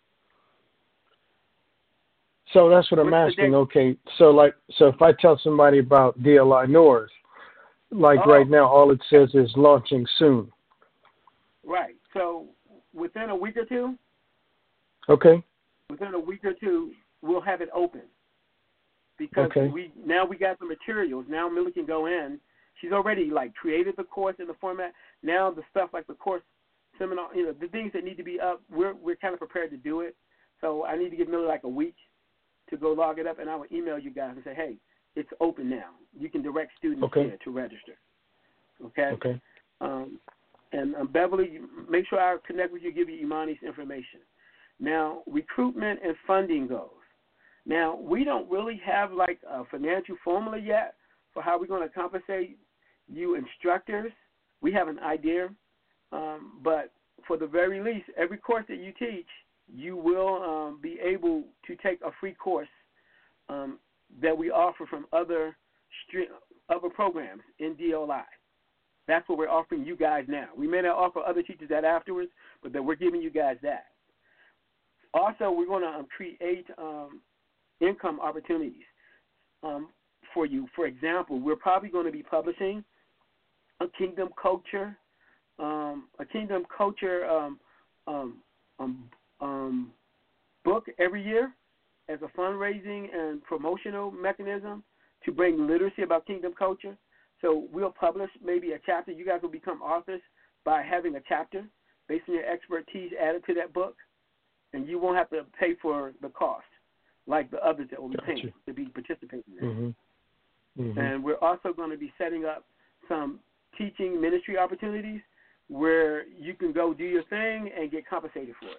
So that's what I'm What's asking. Okay, so like, so if I tell somebody about D L I North, like oh. right now, all it says is launching soon. Right. So within a week or two. Okay. Within a week or two, we'll have it open because okay. we now we got the materials. Now Millie can go in. She's already like created the course in the format. Now the stuff like the course seminar, you know, the things that need to be up, we're we're kind of prepared to do it. So I need to give Millie like a week to go log it up, and I will email you guys and say, hey, it's open now. You can direct students okay. here to register. Okay? Okay. Um, and um, Beverly, make sure I connect with you, give you Imani's information. Now, recruitment and funding goes. Now, we don't really have like a financial formula yet for how we're going to compensate you instructors. We have an idea, um, but for the very least, every course that you teach, you will um, be able to take a free course um, that we offer from other stream, other programs in D L I. That's what we're offering you guys now. We may not offer other teachers that afterwards, but that we're giving you guys that. Also, we're going to um, create um, income opportunities um, for you. For example, we're probably going to be publishing a Kingdom Culture, um, a Kingdom Culture um, um, um, um, book every year as a fundraising and promotional mechanism to bring literacy about Kingdom Culture. So we'll publish maybe a chapter. You guys will become authors by having a chapter based on your expertise added to that book, and you won't have to pay for the cost like the others that will be paying to be participating in it. Mm-hmm. Mm-hmm. And we're also going to be setting up some teaching ministry opportunities where you can go do your thing and get compensated for it.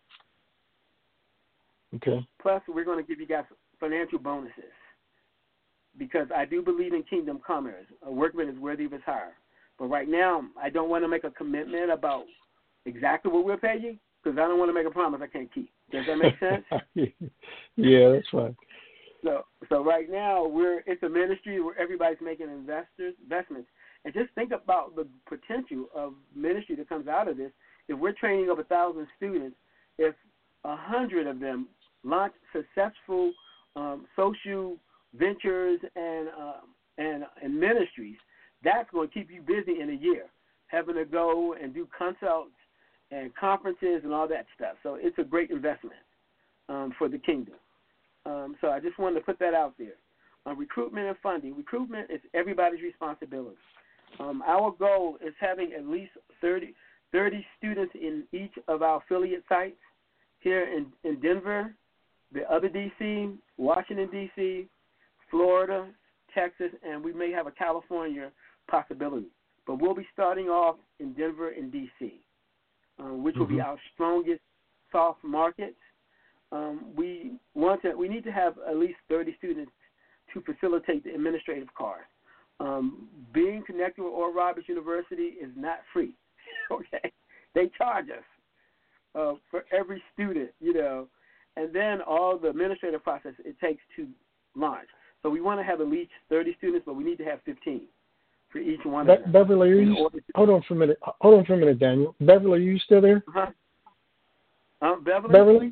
Okay. Plus, we're going to give you guys financial bonuses because I do believe in kingdom commerce. A workman is worthy of his hire. But right now, I don't want to make a commitment about exactly what we'll pay you because I don't want to make a promise I can't keep. Does that make sense? Yeah, that's fine. So, so right now, we're it's a ministry where everybody's making investors investments. And just think about the potential of ministry that comes out of this. If we're training up a thousand students, if a hundred of them launch successful um, social ventures and, uh, and and ministries, that's going to keep you busy in a year, having to go and do consults and conferences and all that stuff. So it's a great investment um, for the kingdom. Um, so I just wanted to put that out there. Uh, recruitment and funding. Recruitment is everybody's responsibility. Um, our goal is having at least thirty, thirty students in each of our affiliate sites here in, in Denver, the other D C, Washington, D C, Florida, Texas, and we may have a California possibility. But we'll be starting off in Denver and D C, uh, which will mm-hmm. be our strongest soft markets. Um, we want to. We need to have at least thirty students to facilitate the administrative cost. Um, being connected with Oral Roberts University is not free. Okay, they charge us uh, for every student, you know, and then all the administrative process it takes to launch. So we want to have at least thirty students, but we need to have fifteen for each one Be- of them. Beverly, are you, to... hold on for a minute. Hold on for a minute, Daniel. Beverly, are you still there? Uh-huh. Um, Beverly. Beverly.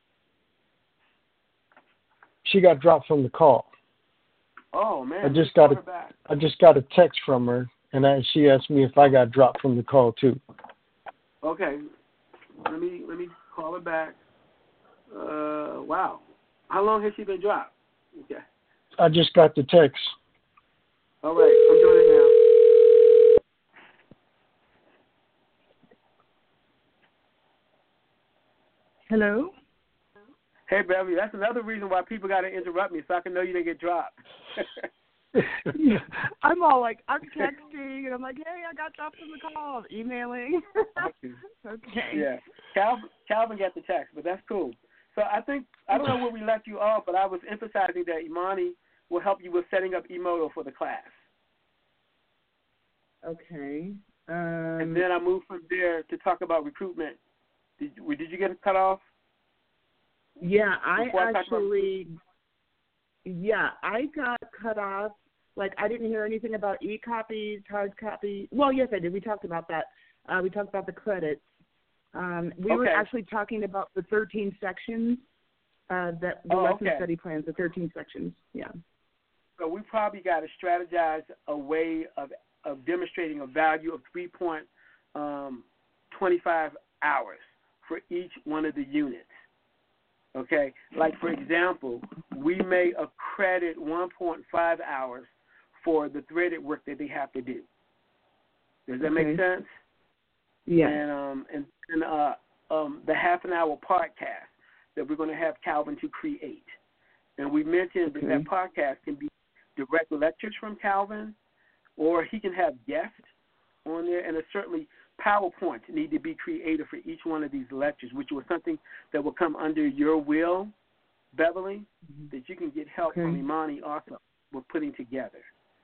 She got dropped from the call. Oh man! I just got a, I just got a text from her, and I, she asked me if I got dropped from the call too. Okay, let me let me call her back. Uh, wow, how long has she been dropped? Okay. I just got the text. All right, I'm doing it now. Hello. Hey, Beverly, that's another reason why people got to interrupt me so I can know you didn't get dropped. yeah. I'm all like, I'm texting, and I'm like, hey, I got dropped from the call, I'm emailing. Okay. Yeah. Calvin, Calvin got the text, but that's cool. So I think, I don't know where we left you off, but I was emphasizing that Imani will help you with setting up eMoto for the class. Okay. Um, and then I moved from there to talk about recruitment. Did, did you get it cut off? Yeah, I Before actually, I yeah, I got cut off. Like, I didn't hear anything about e-copies, hard copy. Well, yes, I did. We talked about that. Uh, we talked about the credits. Um, we okay. were actually talking about the thirteen sections, uh, that the oh, lesson okay. study plans, the thirteen sections. Yeah. So we probably got to strategize a way of, of demonstrating a value of three point two five hours for each one of the units. Okay? Like, for example, we may accredit one point five hours for the threaded work that they have to do. Does that okay. make sense? Yeah. And, um, and, and uh, um, the half an hour podcast that we're going to have Calvin to create. And we mentioned okay. that that podcast can be direct lectures from Calvin, or he can have guests on there, and certainly PowerPoints need to be created for each one of these lectures, which was something that will come under your will, Beverly, mm-hmm. that you can get help okay. from Imani also with putting together.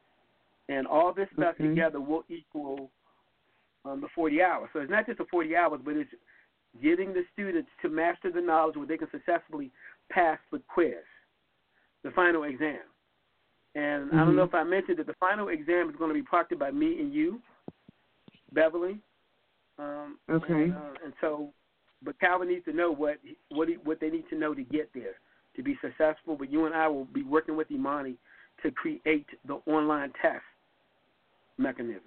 And all this stuff okay. together will equal um, the forty hours. So it's not just the forty hours, but it's getting the students to master the knowledge where they can successfully pass the quiz, the final exam. And mm-hmm. I don't know if I mentioned that the final exam is going to be proctored by me and you, Beverly. Um, okay. And, uh, and so, but Calvin needs to know what what he, what they need to know to get there, to be successful. But you and I will be working with Imani to create the online test mechanism,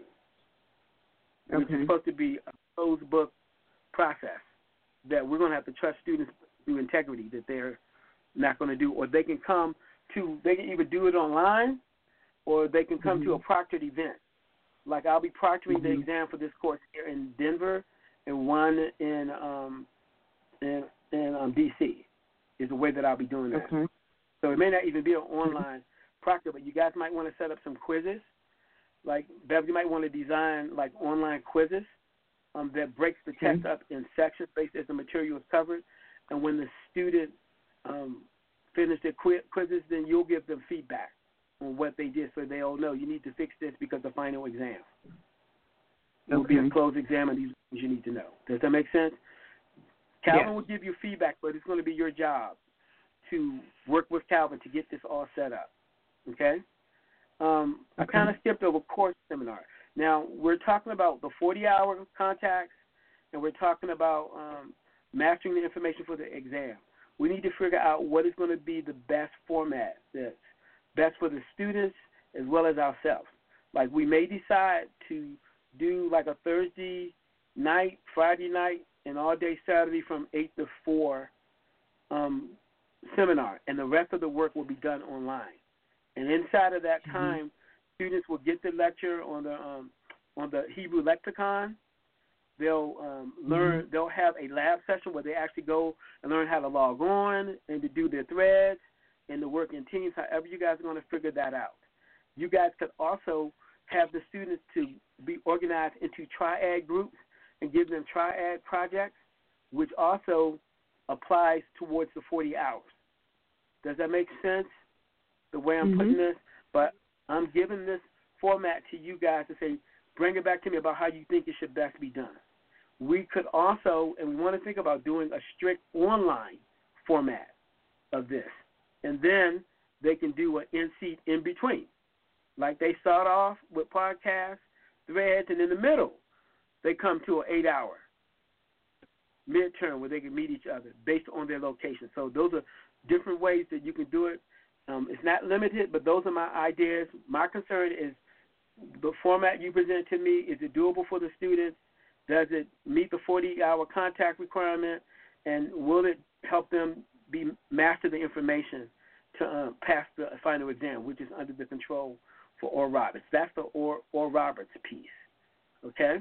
okay. which is supposed to be a closed book process that we're going to have to trust students through integrity that they're not going to do, or they can come to, they can either do it online or they can come mm-hmm. to a proctored event. Like I'll be proctoring mm-hmm. the exam for this course here in Denver and one in um, in, in um, D C is the way that I'll be doing that. Okay. So it may not even be an online proctor, but you guys might want to set up some quizzes. Like, Bev, you might want to design, like, online quizzes um, that breaks the okay. test up in sections based as the material is covered. And when the student um, finishes their quiz- quizzes, then you'll give them feedback on what they did so they'll know you need to fix this because the final exam will okay. be a closed exam and these things you need to know. Does that make sense? Calvin yes. will give you feedback, but it's going to be your job to work with Calvin to get this all set up. Okay? Um, okay. I kind of skipped over course seminar. Now, we're talking about the forty-hour contacts, and we're talking about um, mastering the information for the exam. We need to figure out what is going to be the best format that's best for the students as well as ourselves. Like, we may decide to do like a Thursday night, Friday night, and all-day Saturday from eight to four um, seminar, and the rest of the work will be done online. And inside of that time, mm-hmm. students will get the lecture on the um, on the Hebrew lexicon. They'll um, learn. Mm-hmm. They'll have a lab session where they actually go and learn how to log on and to do their threads and to work in teams. However, you guys are going to figure that out. You guys could also have the students to be organized into triad groups and give them triad projects, which also applies towards the forty hours. Does that make sense? The way I'm mm-hmm. putting this, but I'm giving this format to you guys to say, bring it back to me about how you think it should best be done. We could also, and we want to think about doing a strict online format of this, and then they can do an in-seat in between. Like they start off with podcasts, threads, and in the middle, they come to an eight-hour midterm where they can meet each other based on their location. So those are different ways that you can do it. Um, it's not limited, but those are my ideas. My concern is the format you present to me, is it doable for the students? Does it meet the forty-hour contact requirement? And will it help them be master the information to uh, pass the final exam, which is under the control for Oral Roberts? That's the Oral, Oral Roberts piece, okay?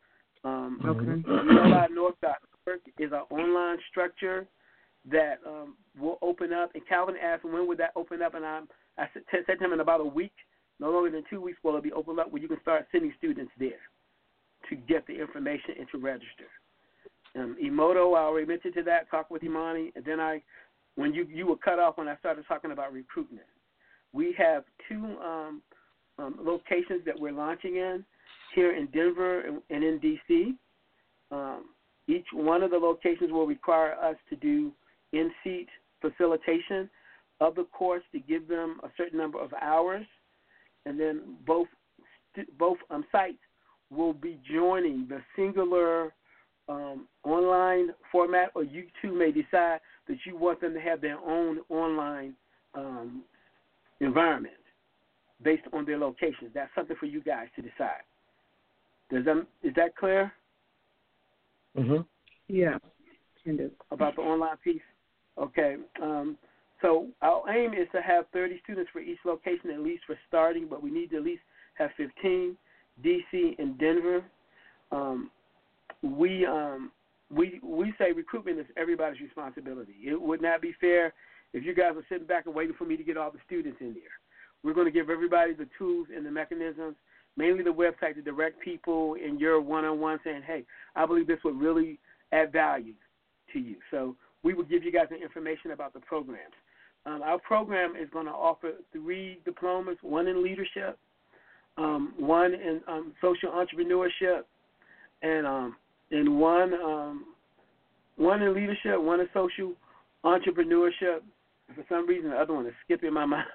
Um, okay. U L I North dot org is our online structure that um, will open up. And Calvin asked, when would that open up? And I'm, I said to him in about a week no longer than two weeks, will it'll be opened up where you can start sending students there to get the information and to register. Um, Emoto, I already mentioned to that, talk with Imani, and then I, when you, you were cut off when I started talking about recruitment. We have two um, um, locations that we're launching in, here in Denver and, and in D C Um, each one of the locations will require us to do in-seat facilitation of the course to give them a certain number of hours, and then both both um, sites will be joining the singular um, online format, or you too may decide that you want them to have their own online um, environment based on their location. That's something for you guys to decide. Does that, is that clear? Mm-hmm. Yeah, kind of. About the online piece? Okay. Um, so our aim is to have thirty students for each location at least for starting, but we need to at least have fifteen, D C and Denver. Um, we, um, we, we say recruitment is everybody's responsibility. It would not be fair if you guys are sitting back and waiting for me to get all the students in there. We're going to give everybody the tools and the mechanisms, mainly the website, to direct people in your one-on-one saying, hey, I believe this would really add value to you. So we will give you guys the information about the programs. Um, our program is going to offer three diplomas, one in leadership, um, one in um, social entrepreneurship, and um, and one um, one in leadership, one in social entrepreneurship. For some reason, the other one is skipping my mind.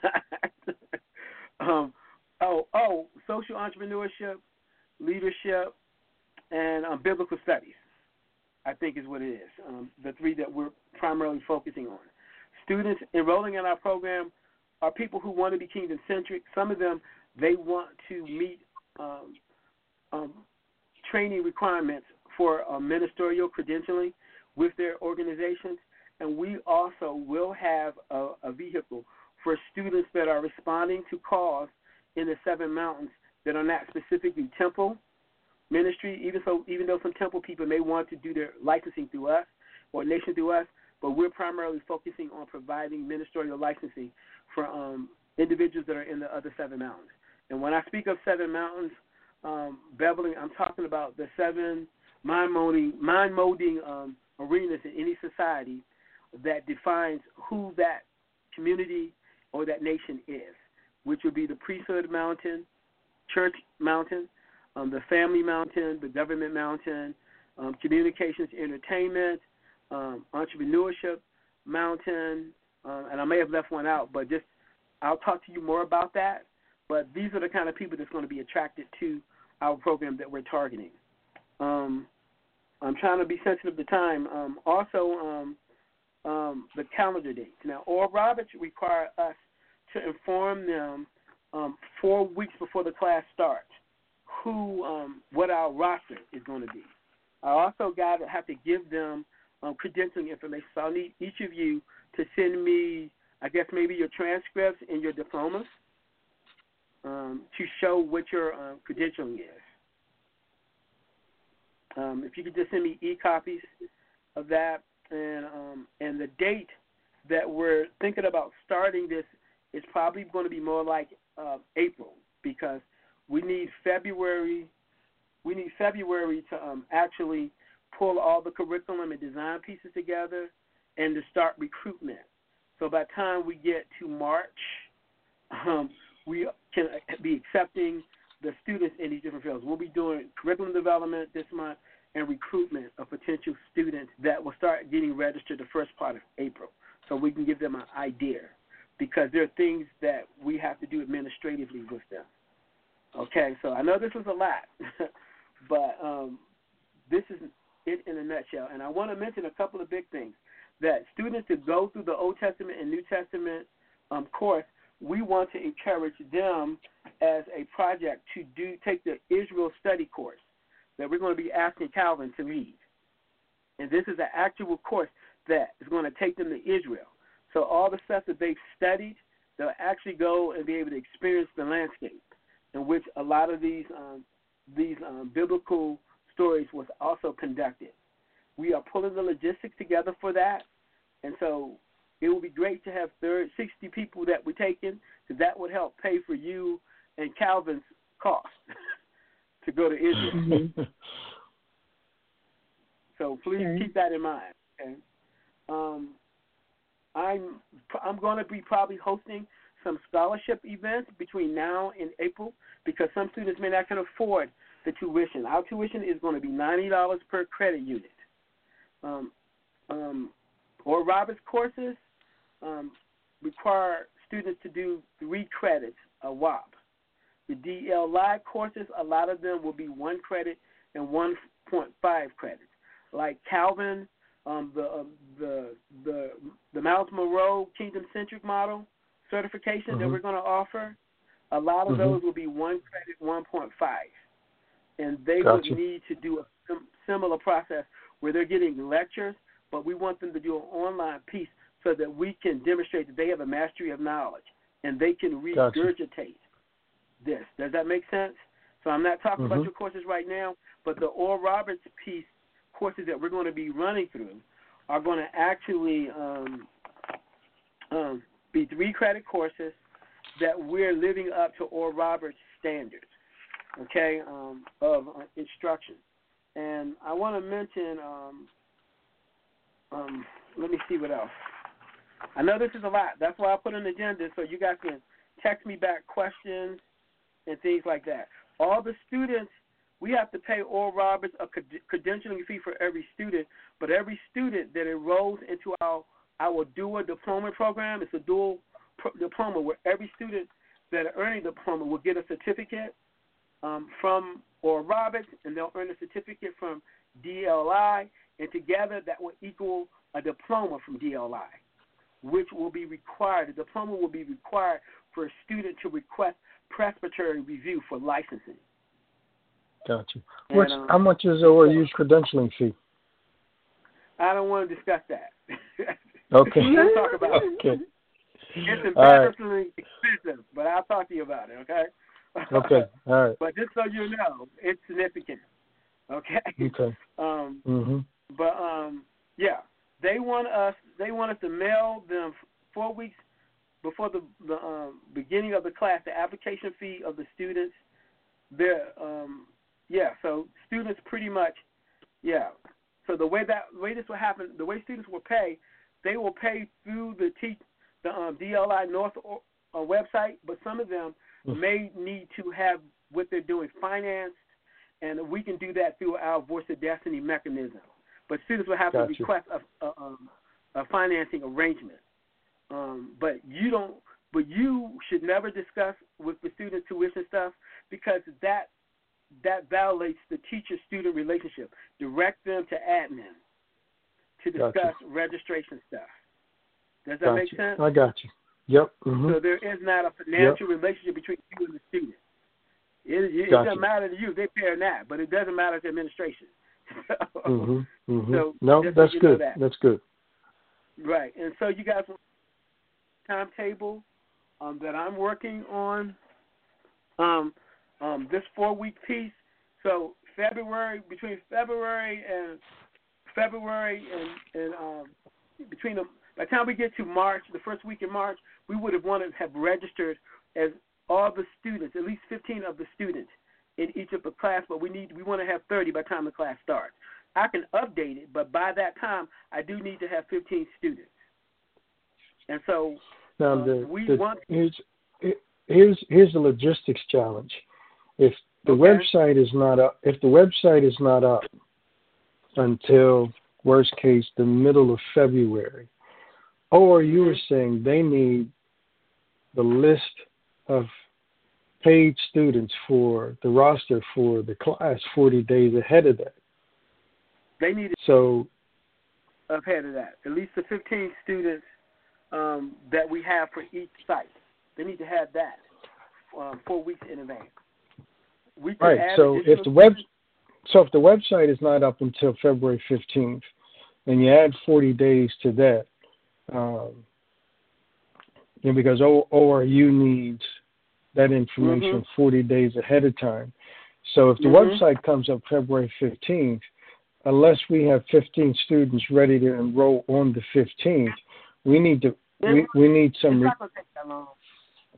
um, oh, oh, social entrepreneurship, leadership, and um, biblical studies, I think is what it is, um, the three that we're primarily focusing on. Students enrolling in our program are people who want to be kingdom-centric. Some of them, they want to meet um, um, training requirements for uh, ministerial credentialing with their organizations. And we also will have a, a vehicle for students that are responding to calls in the Seven Mountains that are not specifically temple ministry, even so, even though some temple people may want to do their licensing through us or nation through us, but we're primarily focusing on providing ministerial licensing for um, individuals that are in the other seven mountains. And when I speak of seven mountains, um, Beverly, I'm talking about the seven mind-molding, mind-molding um, arenas in any society that defines who that community or that nation is, which would be the priesthood mountain, church mountain, um, the family mountain, the government mountain, um, communications, entertainment, um, entrepreneurship mountain, um, and I may have left one out, but just I'll talk to you more about that. But these are the kind of people that's going to be attracted to our program that we're targeting. Um, I'm trying to be sensitive to time. Um, also, um, um, the calendar dates. Now, Oral Roberts require us to inform them um, four weeks before the class starts who, um, what our roster is going to be. I also got to have to give them um, credentialing information. So I'll need each of you to send me, I guess, maybe your transcripts and your diplomas um, to show what your um, credentialing is. Um, if you could just send me e-copies of that, and um, and the date that we're thinking about starting this is probably going to be more like uh, April, because we need February. We need February to um, actually pull all the curriculum and design pieces together, and to start recruitment. So by the time we get to March, um, we can be accepting the students in these different fields. We'll be doing curriculum development this month and recruitment of potential students that will start getting registered the first part of April, so we can give them an idea, because there are things that we have to do administratively with them. Okay, so I know this was a lot, but um, this is it in a nutshell. And I want to mention a couple of big things, that students that go through the Old Testament and New Testament um, course, we want to encourage them as a project to do take the Israel study course that we're going to be asking Calvin to lead. And this is an actual course that is going to take them to Israel. So all the stuff that they've studied, they'll actually go and be able to experience the landscape in which a lot of these um, these um, biblical stories was also conducted. We are pulling the logistics together for that, and so it will be great to have thirty, sixty people that we're taking, because that would help pay for you and Calvin's cost to go to Israel. Mm-hmm. So please Okay. keep that in mind. Okay. Um, I'm I'm going to be probably hosting some scholarship events between now and April because some students may not can afford the tuition. Our tuition is going to be ninety dollars per credit unit. Um, um, or Roberts courses um, require students to do three credits a W O P. The D L I courses, a lot of them will be one credit and one point five credits. Like Calvin, um, the uh, the the the Miles Monroe Kingdom Centric Model certification Mm-hmm. that we're going to offer, a lot of Mm-hmm. those will be one credit, one point five, and they Gotcha. would need to do a sim- similar process where they're getting lectures, but we want them to do an online piece so that we can demonstrate that they have a mastery of knowledge and they can Gotcha. regurgitate this. Does that make sense? So I'm not talking Mm-hmm. about your courses right now, but the Oral Roberts piece courses that we're going to be running through are going to actually um, um, be three credit courses that we're living up to Oral Roberts standards, okay, um, of uh, instruction. And I want to mention, um, um, let me see what else. I know this is a lot. That's why I put an agenda so you guys can text me back questions and things like that. All the students, we have to pay Oral Roberts a credentialing fee for every student, but every student that enrolls into our our dual diploma program, it's a dual pro- diploma where every student that are earning the diploma will get a certificate um, from Oral Roberts, and they'll earn a certificate from D L I, and together that will equal a diploma from D L I, which will be required. The diploma will be required for a student to request presbytery review for licensing. Gotcha. And, What's, um, how much is the O R U's credentialing fee? I don't want to discuss that. Okay. We'll talk about it. Okay. It's All right. embarrassingly expensive, but I'll talk to you about it, okay? Okay. All right. But just so you know, it's significant, okay? Okay. Um, Mm-hmm. but um, yeah, they want us. They want us to mail them four weeks before the the um, beginning of the class the application fee of the students. Their um, yeah. So students pretty much yeah. So the way that the way this will happen, the way students will pay, they will pay through the T, the um, D L I North or, uh, website, but some of them Mm-hmm. may need to have what they're doing financed, and we can do that through our Voice of Destiny mechanism. But students will have Gotcha. to request a, a, um, a financing arrangement. Um, but you don't. But you should never discuss with the student tuition stuff because that that violates the teacher-student relationship. Direct them to admin to discuss Gotcha. registration stuff. Does that Gotcha. make sense? I got you. Yep. Mm-hmm. So there is not a financial yep. relationship between you and the student. It, it, Gotcha. it doesn't matter to you. They pay or not, but it doesn't matter to administration. so, mm-hmm. Mm-hmm. so no, just that's so you good. know that. That's good. Right. And so you guys want a timetable um, that I'm working on um, um, this four-week piece. So February, between February and February and, and um, between the by the time we get to March, the first week in March, we would have wanted to have registered as all the students, at least fifteen of the students in each of the class, but we need we want to have thirty by the time the class starts. I can update it, but by that time, I do need to have fifteen students. And so now uh, the, we the, want here's here's here's the logistics challenge. If the Okay. website is not up, if the website is not up until worst case the middle of February, or you were saying they need the list of paid students for the roster for the class forty days ahead of that. they need So ahead of that, at least the fifteen students um, that we have for each site. They need to have that um, four weeks in advance. We can right. add So if additional the web students. so if the website is not up until February fifteenth, and you add forty days to that, um, you know, because O R U needs that information Mhm. forty days ahead of time. So if the Mhm. website comes up February fifteenth, unless we have fifteen students ready to enroll on the fifteenth, we need to we, we need It's some. Re- not going to take that long.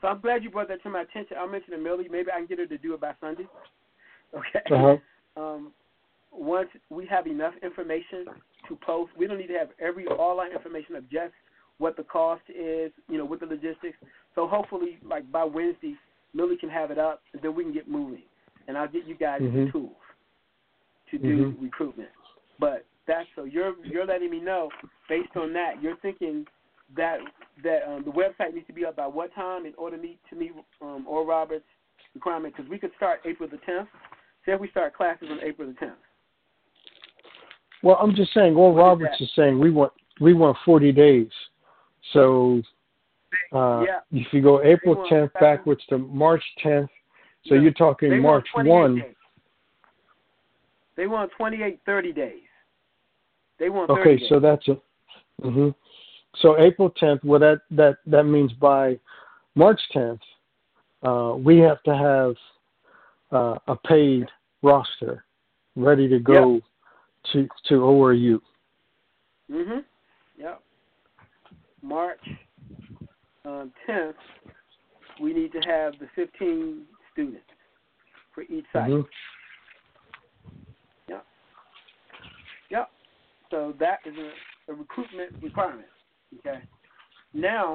So I'm glad you brought that to my attention. I'll mention to Millie. Maybe I can get her to do it by Sunday. Okay. Uh-huh. Um, once we have enough information to post, we don't need to have every all our information of just what the cost is, you know, with the logistics. So hopefully, like by Wednesday, Millie can have it up, and then we can get moving. And I'll get you guys mm-hmm. the tools to do mm-hmm. recruitment. But that's so you're you're letting me know based on that. You're thinking that that um, the website needs to be up by what time in order to meet to meet um, Oral Roberts' requirement? Because we could start April the tenth. Say if we start classes on April the tenth. Well, I'm just saying. Oral Roberts is, is saying we want we want forty days. So uh, yeah. if you go April tenth backwards to March tenth, so yeah. you're talking they March first. Days. They want twenty-eight, thirty days. They want thirty okay, days. So that's a. Mm-hmm. So April tenth. Well, that that that means by March tenth, uh, we have to have uh, a paid roster ready to go yep. to to O R U. Mhm. Yep. March um, tenth, we need to have the fifteen students for each site. Mm-hmm. Yep. Yep. So that is a, a recruitment requirement. Okay. Now,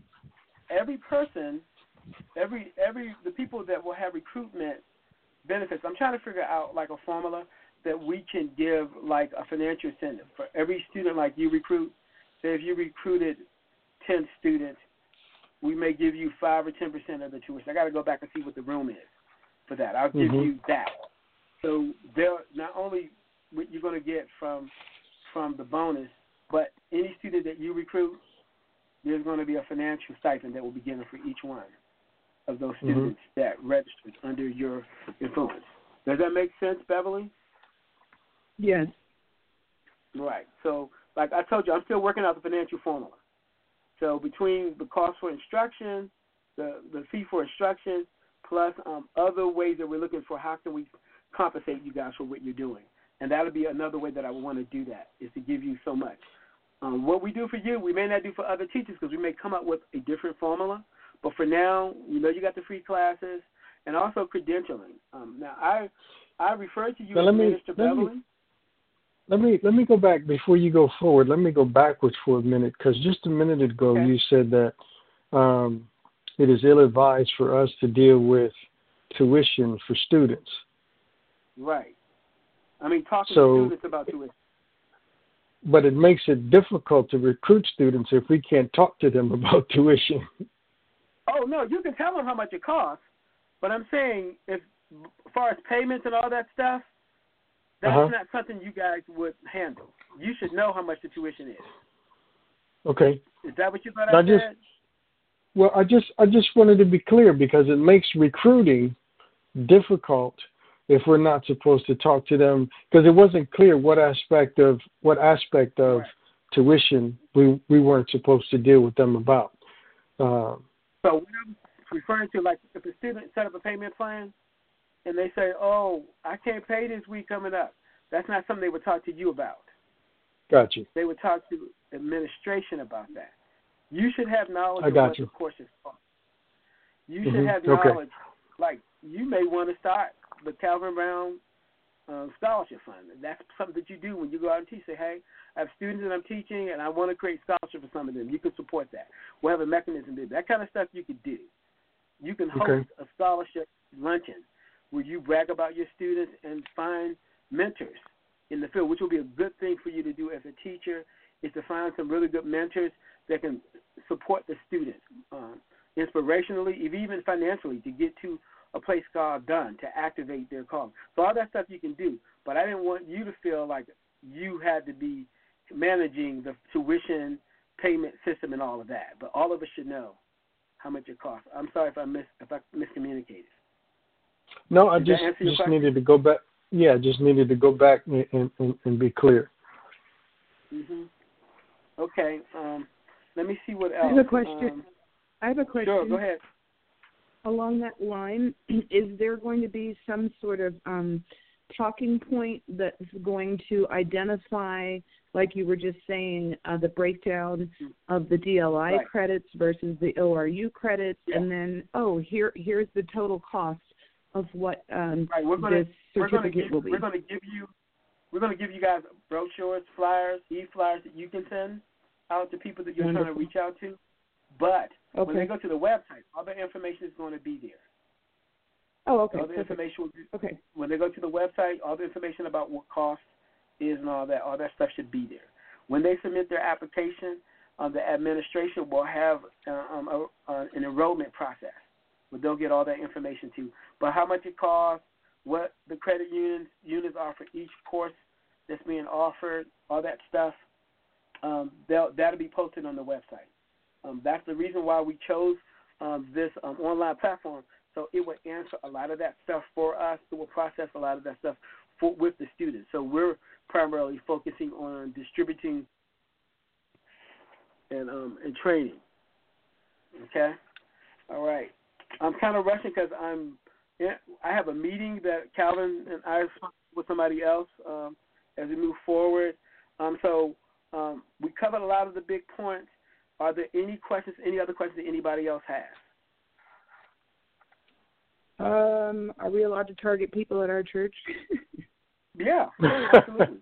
every person, every every the people that will have recruitment benefits. I'm trying to figure out like a formula that we can give like a financial incentive for every student like you recruit. Say if you recruited ten students, we may give you five or ten percent of the tuition. I got to go back and see what the room is for that. I'll give mm-hmm. you that. So there, not only what you're going to get from from the bonus, but any student that you recruit, there's going to be a financial stipend that will be given for each one of those students mm-hmm. that registered under your influence. Does that make sense, Beverly? Yes. Right. So, like I told you, I'm still working out the financial formula. So between the cost for instruction, the, the fee for instruction, plus um, other ways that we're looking for how can we compensate you guys for what you're doing. And that would be another way that I would want to do that, is to give you so much. Um, what we do for you, we may not do for other teachers because we may come up with a different formula. But for now, you know you got the free classes and also credentialing. Um, now, I I refer to you now, as Minister Beverly. Let me let me go back before you go forward. Let me go backwards for a minute, because just a minute ago okay. you said that um, it is ill-advised for us to deal with tuition for students. Right. I mean, talking so, to students about tuition. But it makes it difficult to recruit students if we can't talk to them about tuition. Oh, no, you can tell them how much it costs. But I'm saying, if as far as payments and all that stuff, that's uh-huh. not something you guys would handle. You should know how much the tuition is. Okay. Is that what you thought I, I said? Just, well, I just I just wanted to be clear, because it makes recruiting difficult if we're not supposed to talk to them, because it wasn't clear what aspect of what aspect of right. tuition we we weren't supposed to deal with them about. Uh, so what I'm referring to, like if a student set up a payment plan, and they say, oh, I can't pay this week coming up. That's not something they would talk to you about. Got you. They would talk to administration about that. You should have knowledge I of got what you. the courses cost. You mm-hmm. should have knowledge, okay. like you may want to start the Calvin Brown uh, Scholarship Fund. That's something that you do when you go out and teach. Say, hey, I have students that I'm teaching, and I want to create scholarship for some of them. You can support that. We'll have a mechanism there. That kind of stuff you could do. You can host okay. a scholarship luncheon where you brag about your students and find mentors in the field, which will be a good thing for you to do as a teacher, is to find some really good mentors that can support the students um, inspirationally, even financially, to get to a place called done, to activate their call. So all that stuff you can do, but I didn't want you to feel like you had to be managing the tuition payment system and all of that. But all of us should know how much it costs. I'm sorry if I mis if I miscommunicated. No, I Did just just question? needed to go back. Yeah, just needed to go back and and, and be clear. Mhm. Okay. Um, let me see what else. I have a question. Um, I have a question. Sure, go ahead. Along that line, is there going to be some sort of um, talking point that's going to identify like you were just saying, uh, the breakdown of the D L I right. credits versus the O R U credits, yeah. and then, oh, here here's the total cost of what um, right. we're gonna, this certificate we're gonna give, will be. We're going to give you we're going to give you guys brochures, flyers, e-flyers that you can send out to people that you're Wonderful. trying to reach out to. But okay. when they go to the website, all the information is going to be there. Oh, okay. All the information will be, okay. When they go to the website, all the information about what cost is and all that, all that stuff should be there. When they submit their application, um, the administration will have uh, um, a, uh, an enrollment process where they'll get all that information too. But how much it costs, what the credit units units are for each course that's being offered, all that stuff, um, they'll, that'll be posted on the website. Um, that's the reason why we chose um, this um, online platform, so it will answer a lot of that stuff for us. It will process a lot of that stuff for, with the students. So we're primarily focusing on distributing and um, and training. Okay? All right. I'm kind of rushing because I'm I have a meeting that Calvin and I with somebody else um, as we move forward. Um, so um, we covered a lot of the big points. Are there any questions, any other questions that anybody else has? Um, are we allowed to target people at our church? Yeah, absolutely.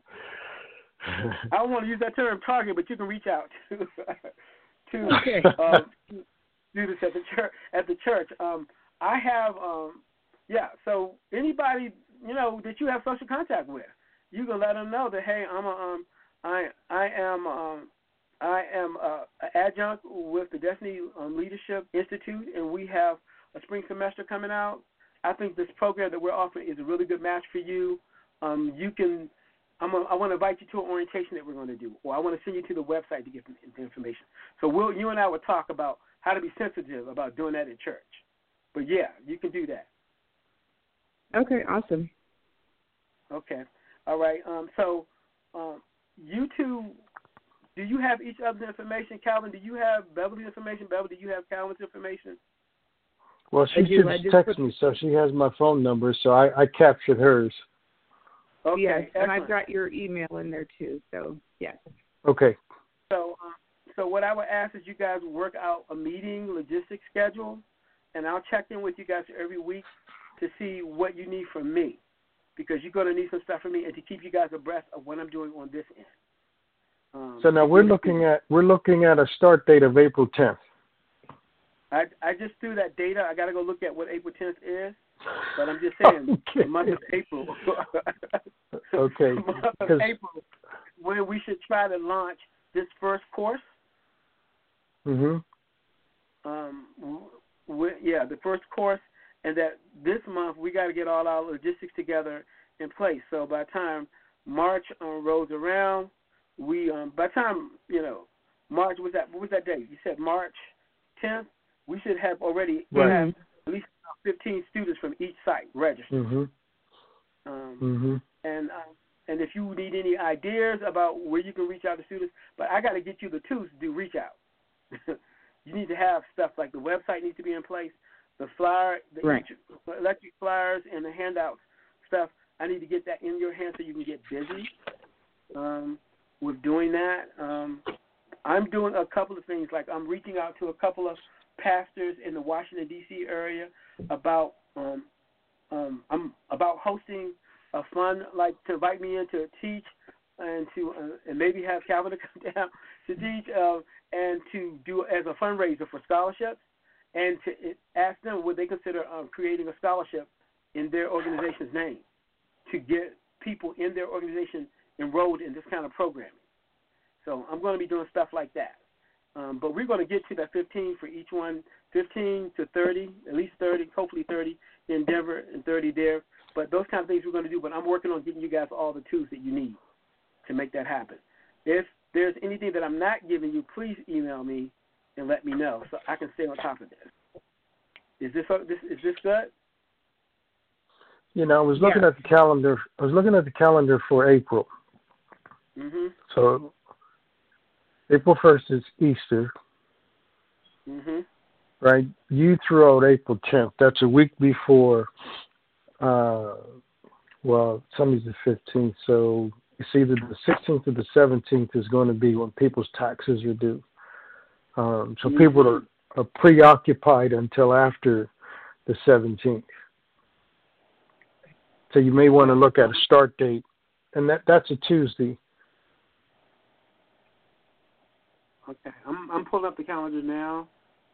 I don't want to use that term target, but you can reach out to to okay. um, students at the church. At the church, um, I have um, yeah. So anybody you know that you have social contact with, you can let them know that hey, I'm a um, I I am um, I am uh, an adjunct with the Destiny um, Leadership Institute, and we have a spring semester coming out. I think this program that we're offering is a really good match for you. Um, you can, I'm a, I want to invite you to an orientation that we're going to do, or I want to send you to the website to get the, the information. So we'll, you and I will talk about how to be sensitive about doing that in church. But yeah, you can do that. Okay, awesome. Okay, all right. Um, so um, you two, do you have each other's information? Calvin, do you have Beverly's information? Beverly, do you have Calvin's information? Well, she do, just texted me, so she has my phone number, so I, I captured hers. Okay, yes, excellent. and I've got your email in there too, so yes. Okay. So, um, so what I would ask is you guys work out a meeting logistics schedule, and I'll check in with you guys every week to see what you need from me, because you're going to need some stuff from me, and to keep you guys abreast of what I'm doing on this end. Um, So now we're looking at we're looking at a start date of April tenth. I I just threw that data. I got to go look at what April tenth is, but I'm just saying Okay. the month of April. Okay. The month of April, when we should try to launch this first course. Mhm. Um, w- yeah, the first course, and that this month we got to get all our logistics together in place. So by the time March um, rolls around, we um, by the time you know March was that what was that date? You said March tenth. We should have already Right. have at least fifteen students from each site registered. Mhm. Um, Mhm. and um, and if you need any ideas about where you can reach out to students, but I got to get you the tools to do reach out. You need to have stuff like the website needs to be in place, the flyer, the Right. electric flyers, and the handouts stuff. I need to get that in your hands so you can get busy um, with doing that. Um, I'm doing a couple of things, like I'm reaching out to a couple of pastors in the Washington, D C area about um, um, I'm about hosting a fun, like to invite me in to teach and to uh, and maybe have Calvin to come down to teach uh, and to do as a fundraiser for scholarships, and to ask them would they consider um, creating a scholarship in their organization's name to get people in their organization enrolled in this kind of programming. So I'm going to be doing stuff like that. Um, but we're going to get to that fifteen for each one, fifteen to thirty, at least thirty, hopefully thirty in Denver and thirty there. But those kind of things we're going to do. But I'm working on getting you guys all the tools that you need to make that happen. If there's anything that I'm not giving you, please email me and let me know so I can stay on top of this. Is this this is this good? You know, I was looking Yeah. at the calendar. I was looking at the calendar for April. Mhm. So April first is Easter, Mhm. right? You threw out April tenth. That's a week before. Uh, well, Sunday's the fifteenth, so it's either the sixteenth or the seventeenth is going to be when people's taxes are due. Um, so mm-hmm. people are, are preoccupied until after the seventeenth. So you may want to look at a start date, and that that's a Tuesday. Okay, I'm I'm pulling up the calendar now.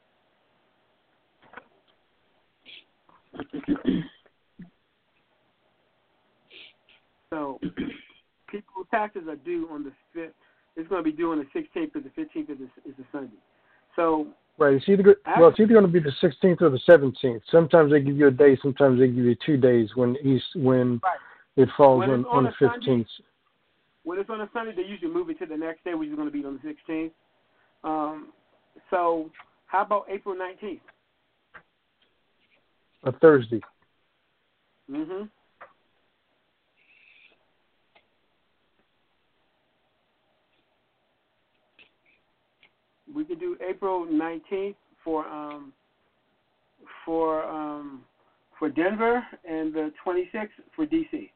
So, people's taxes are due on the fifth. It's going to be due on the sixteenth, or the fifteenth is a, is a Sunday. So, right, it's either well, it's either going to be the sixteenth or the seventeenth. Sometimes they give you a day, sometimes they give you two days when East when right. it falls when on, on, on the fifteenth. When it's on a Sunday, they usually move it to the next day, which is going to be on the sixteenth. Um, so, how about April nineteenth? A Thursday. Mm-hmm. We could do April nineteenth for um for um for Denver and the twenty-sixth for D C.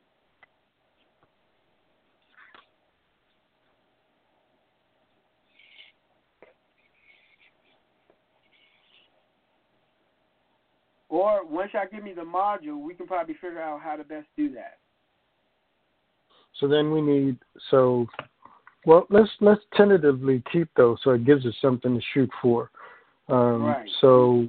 Or once y'all give me the module, we can probably figure out how to best do that. So then we need so well let's let's tentatively keep those so it gives us something to shoot for. Um, right. So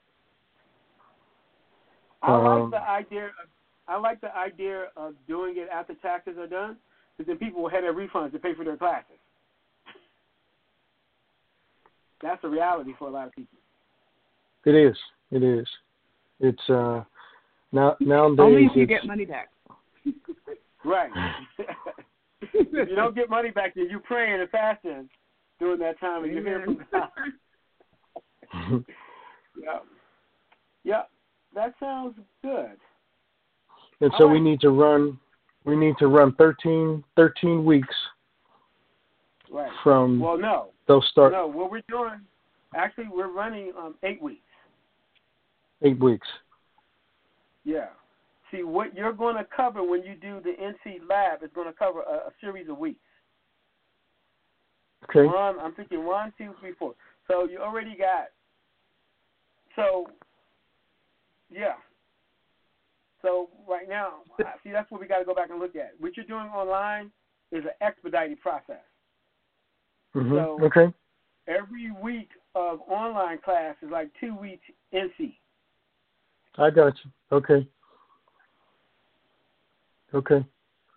I um, like the idea. Of, I like the idea of doing it after taxes are done, because then people will have their refunds to pay for their classes. That's a reality for a lot of people. It is. It is. It's uh now nowadays. Only if you it's, get money back. Right. If you don't get money back, then you're praying and fasting during that time, and you hear from God. Yeah. Yeah. That sounds good. And so All we right. need to run. We need to run thirteen, thirteen weeks. Right. From well, no. They'll start. No, what we're doing, actually, we're running um, eight weeks. Eight weeks. Yeah. See, what you're going to cover when you do the N C lab is going to cover a, a series of weeks. Okay. One, I'm thinking one, two, three, four. So you already got. So, yeah. So right now, see, that's what we got to go back and look at. What you're doing online is an expedited process. Mm-hmm. So okay. Every week of online class is like two weeks N C. I got you. Okay. Okay.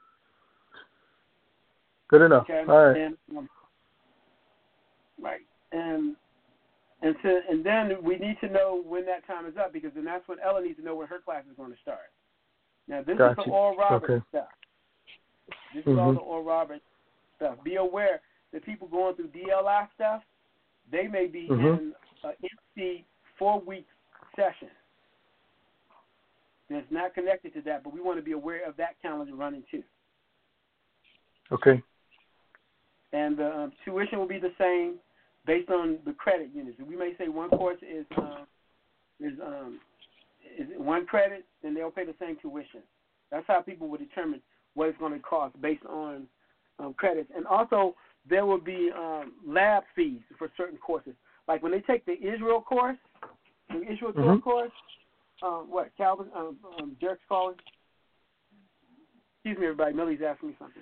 Good enough. Okay. All right. And, um, right. And and so, and then we need to know when that time is up, because then that's when Ella needs to know when her class is going to start. Now this got is the you. Oral Roberts okay. stuff. This mm-hmm. is all the Oral Roberts stuff. Be aware that people going through D L I stuff, they may be mm-hmm. in an N C four-week session. That's not connected to that, but we want to be aware of that calendar running too. Okay. And the um, tuition will be the same based on the credit units. We may say one course is um, is um, is one credit, then they'll pay the same tuition. That's how people will determine what it's going to cost based on um, credits. And also, there will be um, lab fees for certain courses. Like when they take the Israel course, the Israel mm-hmm. course. Um, what, Calvin, um, um, Derek's calling? Excuse me, everybody. Millie's asking me something.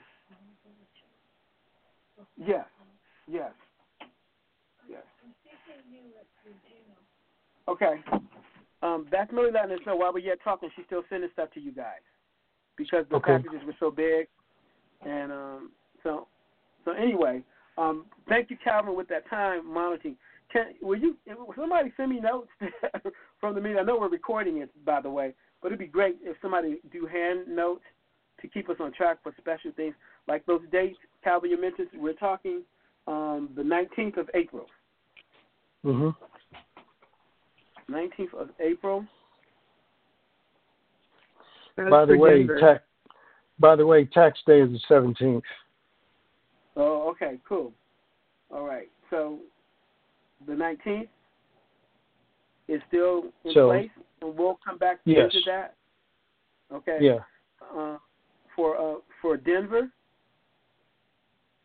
Yes, yes, yes. Okay. Um, that's Millie letting us know while we're yet talking, she's still sending stuff to you guys because the okay. packages were so big. And um, so, so anyway, um, thank you, Calvin, with that time monitoring. Can, will you, will somebody send me notes from the meeting? I know we're recording it, by the way, but it'd be great if somebody do hand notes to keep us on track for special things. Like those dates, Calvin, you mentioned, we're talking um, the nineteenth of April. Mm-hmm. nineteenth of April. That's by the way, Denver. tax, by the way, tax day is the seventeenth. Oh, okay, cool. All right, so the nineteenth is still in so, place, and we'll come back to yes. visit that. Okay. Yeah. Uh, for uh, for Denver,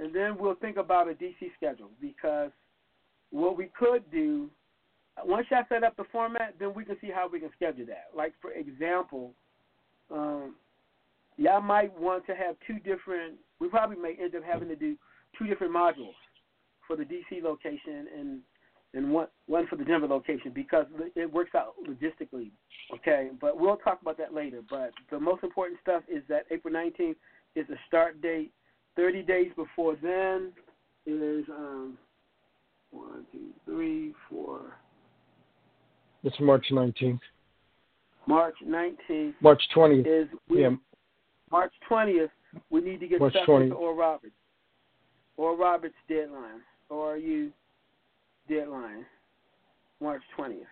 and then we'll think about a D C schedule, because what we could do, once y'all set up the format, then we can see how we can schedule that. Like, for example, um, y'all might want to have two different, we probably may end up having to do two different modules for the D C location and and one, one for the Denver location, because it works out logistically, okay? But we'll talk about that later. But the most important stuff is that April nineteenth is the start date. thirty days before then is um, one, two, three, four. It's March nineteenth. March nineteenth. March twentieth. Is we, yeah. March twentieth, we need to get March stuff twentieth. into Oral Roberts. Oral Roberts deadline. O R U deadline. March twentieth.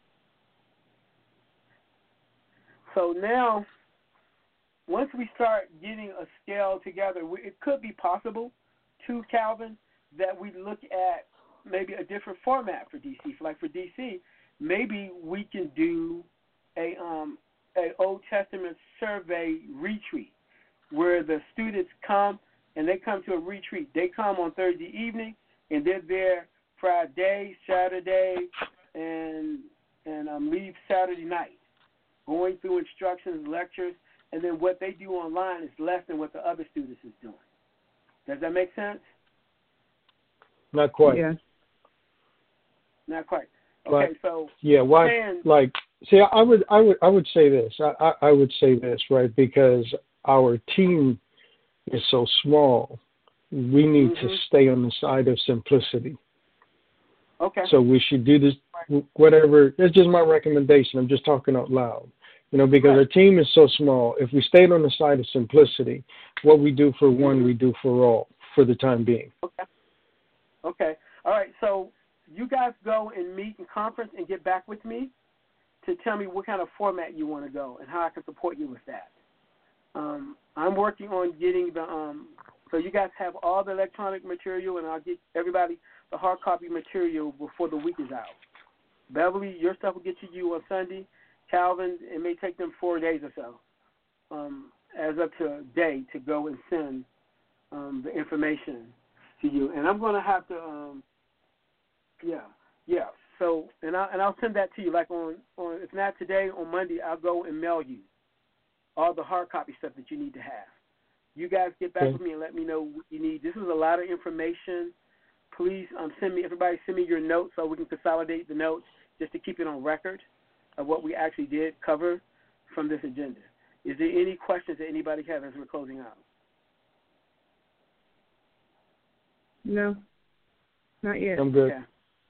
So now, once we start getting a scale together, we, it could be possible, to Calvin, that we look at maybe a different format for D C. Like for D C, maybe we can do a um, a Old Testament survey retreat, where the students come and they come to a retreat. They come on Thursday evening and they're there Friday, Saturday, and and um, leave Saturday night, going through instructions, lectures, and then what they do online is less than what the other students is doing. Does that make sense? Not quite. Yeah. Not quite. Okay, but, so yeah, why? saying, Like, see, I would, I would, I would say this. I, I, I would say this, right? Because our team is so small, we need mm-hmm. to stay on the side of simplicity. Okay. So we should do this, whatever. It's just my recommendation. I'm just talking out loud. You know, because right. our team is so small. If we stayed on the side of simplicity, what we do for one, we do for all, for the time being. Okay. Okay. All right. So you guys go and meet in conference and get back with me to tell me what kind of format you want to go and how I can support you with that. Um, I'm working on getting the um, so you guys have all the electronic material, and I'll get everybody the hard copy material before the week is out. Beverly, your stuff will get to you on Sunday. Calvin, it may take them four days or so, um, as up to a day, to go and send um, the information to you. And I'm going to have to, um, yeah, yeah. So, and I and I'll send that to you. Like on, on, if not today, on Monday, I'll go and mail you all the hard copy stuff that you need to have. You guys get back okay. with me and let me know what you need. This is a lot of information. Please um, send me, everybody send me your notes so we can consolidate the notes just to keep it on record of what we actually did cover from this agenda. Is there any questions that anybody has as we're closing out? No, not yet. I'm good. Okay.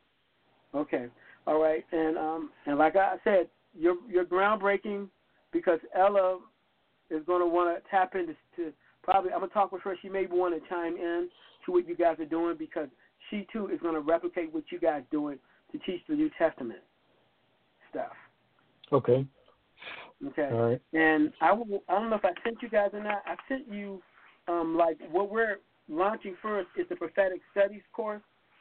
Okay. All right. And um, and like I said, you're you're groundbreaking, because Ella is going to want to tap into to probably. I'm gonna talk with her. She may want to chime in to what you guys are doing, because she too is going to replicate what you guys are doing to teach the New Testament stuff. Okay. Okay. All right. And I will, I don't know if I sent you guys or not. I sent you um, like what we're launching first is the prophetic studies course,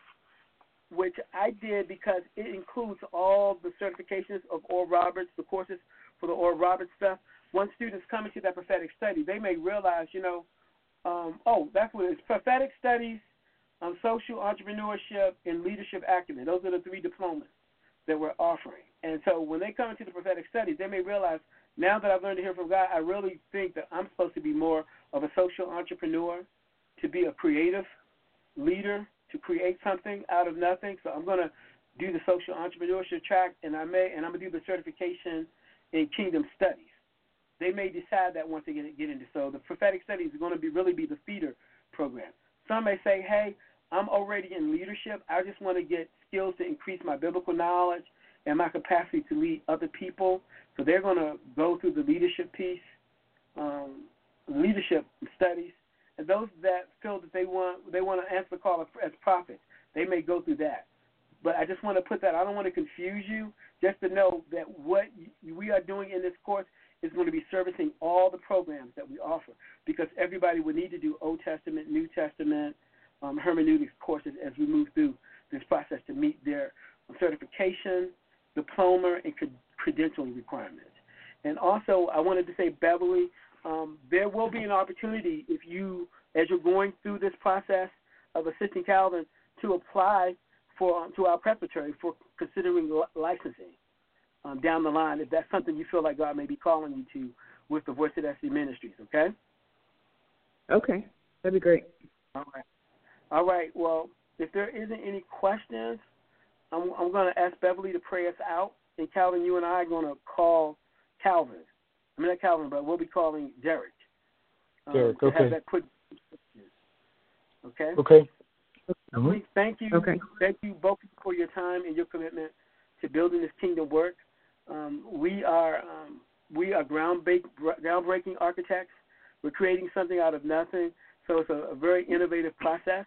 which I did because it includes all the certifications of Oral Roberts, the courses for the Oral Roberts stuff. Once students come into that prophetic study, they may realize, you know, um, oh, that's what it is. Prophetic studies, um, social entrepreneurship, and leadership acumen. Those are the three diplomas that we're offering. And so when they come into the prophetic studies, they may realize, now that I've learned to hear from God, I really think that I'm supposed to be more of a social entrepreneur, to be a creative leader, to create something out of nothing. So I'm going to do the social entrepreneurship track, and I may, and I'm going to do the certification in kingdom studies. They may decide that once they get, get into. So the prophetic studies is going to be really be the feeder program. Some may say, hey, I'm already in leadership. I just want to get skills to increase my biblical knowledge and my capacity to lead other people. So they're going to go through the leadership piece, um, leadership studies. And those that feel that they want they want to answer the call as prophets, they may go through that. But I just want to put that, I don't want to confuse you, just to know that what we are doing in this course is going to be servicing all the programs that we offer, because everybody would need to do Old Testament, New Testament, um, hermeneutics courses as we move through this process to meet their certification, diploma, and credentialing requirements. And also, I wanted to say, Beverly, um, there will be an opportunity if you as you're going through this process of assisting Calvin to apply for um, to our preparatory for considering li- licensing um, down the line, if that's something you feel like God may be calling you to with the Voice of Destiny Ministries, okay? Okay, that'd be great. All right. All right, well, if there isn't any questions, I'm, I'm going to ask Beverly to pray us out, and Calvin, you and I are going to call Calvin. I mean, not Calvin, but we'll be calling Derek. Um, Derek, to okay. have that quick. Okay? Okay. Mm-hmm. Thank you. Okay. Thank you both for your time and your commitment to building this kingdom work. Um, we are um, we are groundbreak, groundbreaking architects. We're creating something out of nothing, so it's a, a very innovative process.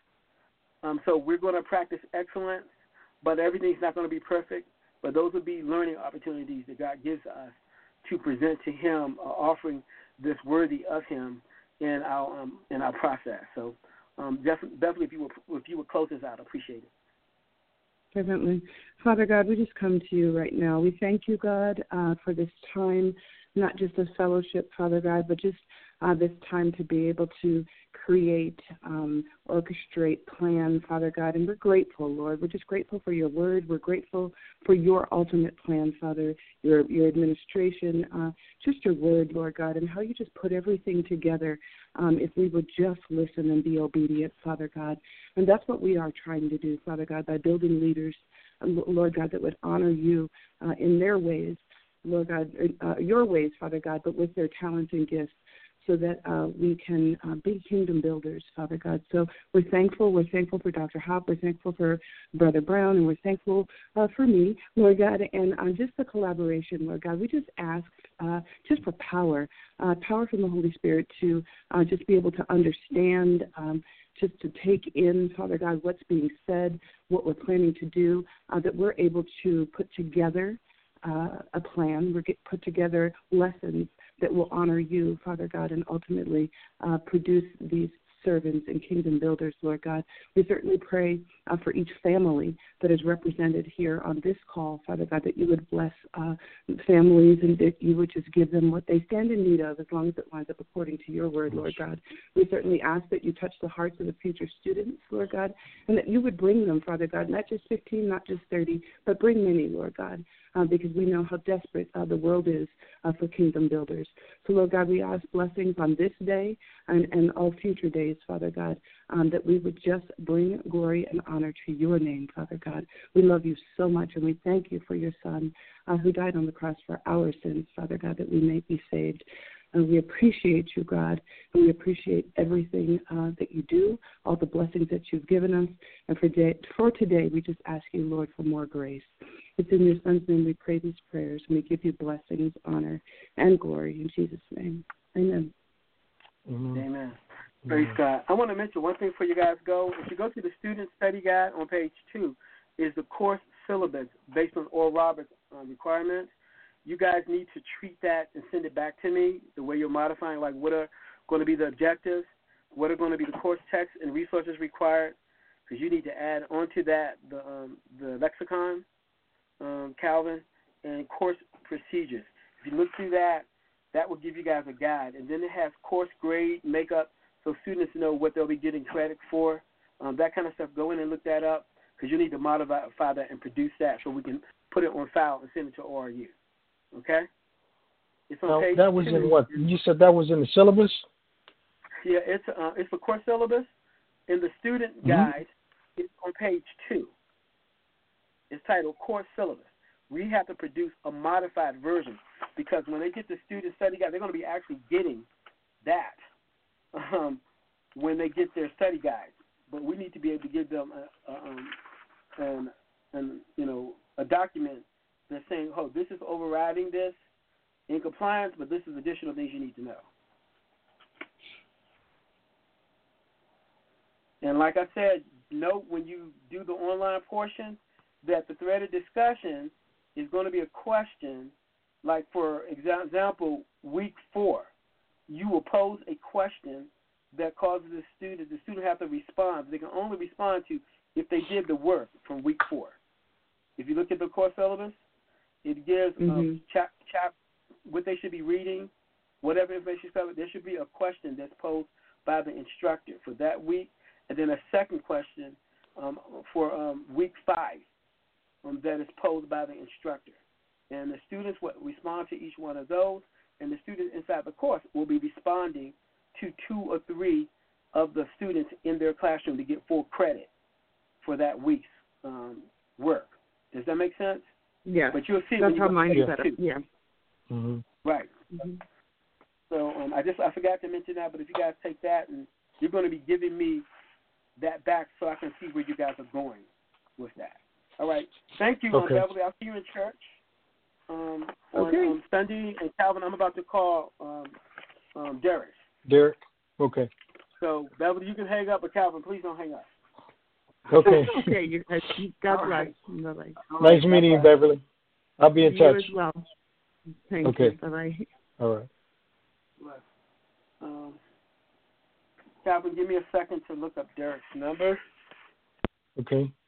Um, so we're going to practice excellence, but everything's not going to be perfect. But those will be learning opportunities that God gives us to present to Him, uh, offering this worthy of Him in our um, in our process. So. Um, definitely, if you would, if you would close us out, I appreciate it. Definitely. Father God, we just come to you right now. We thank you, God, uh, for this time, not just a fellowship, Father God, but just uh, this time to be able to create, um, orchestrate, plan, Father God. And we're grateful, Lord. We're just grateful for your word. We're grateful for your ultimate plan, Father, your your administration, uh, just your word, Lord God, and how you just put everything together um, if we would just listen and be obedient, Father God. And that's what we are trying to do, Father God, by building leaders, uh, Lord God, that would honor you uh, in their ways, Lord God, uh, your ways, Father God, but with their talents and gifts, so that uh, we can uh, be kingdom builders, Father God. So we're thankful. We're thankful for Doctor Hop. We're thankful for Brother Brown, and we're thankful uh, for me, Lord God, and uh, just the collaboration, Lord God. We just ask uh, just for power, uh, power from the Holy Spirit to uh, just be able to understand, um, just to take in, Father God, what's being said, what we're planning to do, uh, that we're able to put together uh, a plan. We're get, put together lessons that will honor you, Father God, and ultimately uh, produce these servants and kingdom builders, Lord God. We certainly pray uh, for each family that is represented here on this call, Father God, that you would bless uh, families and that you would just give them what they stand in need of as long as it lines up according to your word, Lord God. We certainly ask that you touch the hearts of the future students, Lord God, and that you would bring them, Father God, not just fifteen, not just thirty, but bring many, Lord God, uh, because we know how desperate uh, the world is uh, for kingdom builders. So, Lord God, we ask blessings on this day and, and all future days, Father God, um, that we would just bring glory and honor to your name, Father God. We love you so much, and we thank you for your Son uh, who died on the cross for our sins, Father God, that we may be saved. And we appreciate you, God, and we appreciate everything uh, that you do, all the blessings that you've given us. And for, day, for today, we just ask you, Lord, for more grace. It's in your Son's name we pray these prayers, and we give you blessings, honor, and glory in Jesus' name. Amen. Amen. Amen. Praise God. I want to mention one thing before you guys go. If you go to the student study guide on page two, is the course syllabus based on Oral Roberts' uh, requirements. You guys need to treat that and send it back to me the way you're modifying, like what are going to be the objectives, what are going to be the course text and resources required, because you need to add onto that the um, the lexicon, um, Calvin, and course procedures. If you look through that, that will give you guys a guide. And then it has course grade, makeup, so students know what they'll be getting credit for, um, that kind of stuff. Go in and look that up, because you need to modify that and produce that so we can put it on file and send it to O R U. Okay? It's on now, page that was two. in what? You said that was in the syllabus? Yeah, it's uh, it's a course syllabus. In the student Mm-hmm. guide, it's on page two. It's titled Course Syllabus. We have to produce a modified version, because when they get the student study guide, they're going to be actually getting that um, when they get their study guides. But we need to be able to give them a, a, um, an, an, you know, a document that's saying, oh, this is overriding this in compliance, but this is additional things you need to know. And like I said, note when you do the online portion that the threaded discussion is going to be a question, like for example, week four, you will pose a question that causes the student, the student have to respond. They can only respond to if they did the work from week four. If you look at the course syllabus, it gives mm-hmm. um, chap, chap, what they should be reading, whatever information is covered. There should be a question that's posed by the instructor for that week, and then a second question um, for um, week five um, that is posed by the instructor. And the students will respond to each one of those, and the students inside the course will be responding to two or three of the students in their classroom to get full credit for that week's um, work. Does that make sense? Yeah. But you'll see that's when you how mine's go set up. too. Yeah. Mm-hmm. Right. Mm-hmm. So um, I just I forgot to mention that, but if you guys take that, and you're going to be giving me that back so I can see where you guys are going with that. All right. Thank you, Okay. um, Beverly. I'll see you in church um, on Okay. um, Sunday. And Calvin, I'm about to call um, um, Derek. Derek? Okay. So, Beverly, you can hang up, but Calvin, please don't hang up. Okay. Okay. You, uh, God All bless. right. Bye-bye. All Nice right, meeting you, bye-bye. Beverly. I'll be in You touch. as well. Thank Okay. you. Bye-bye. All right. Um, Calvin, give me a second to look up Derek's number. Okay.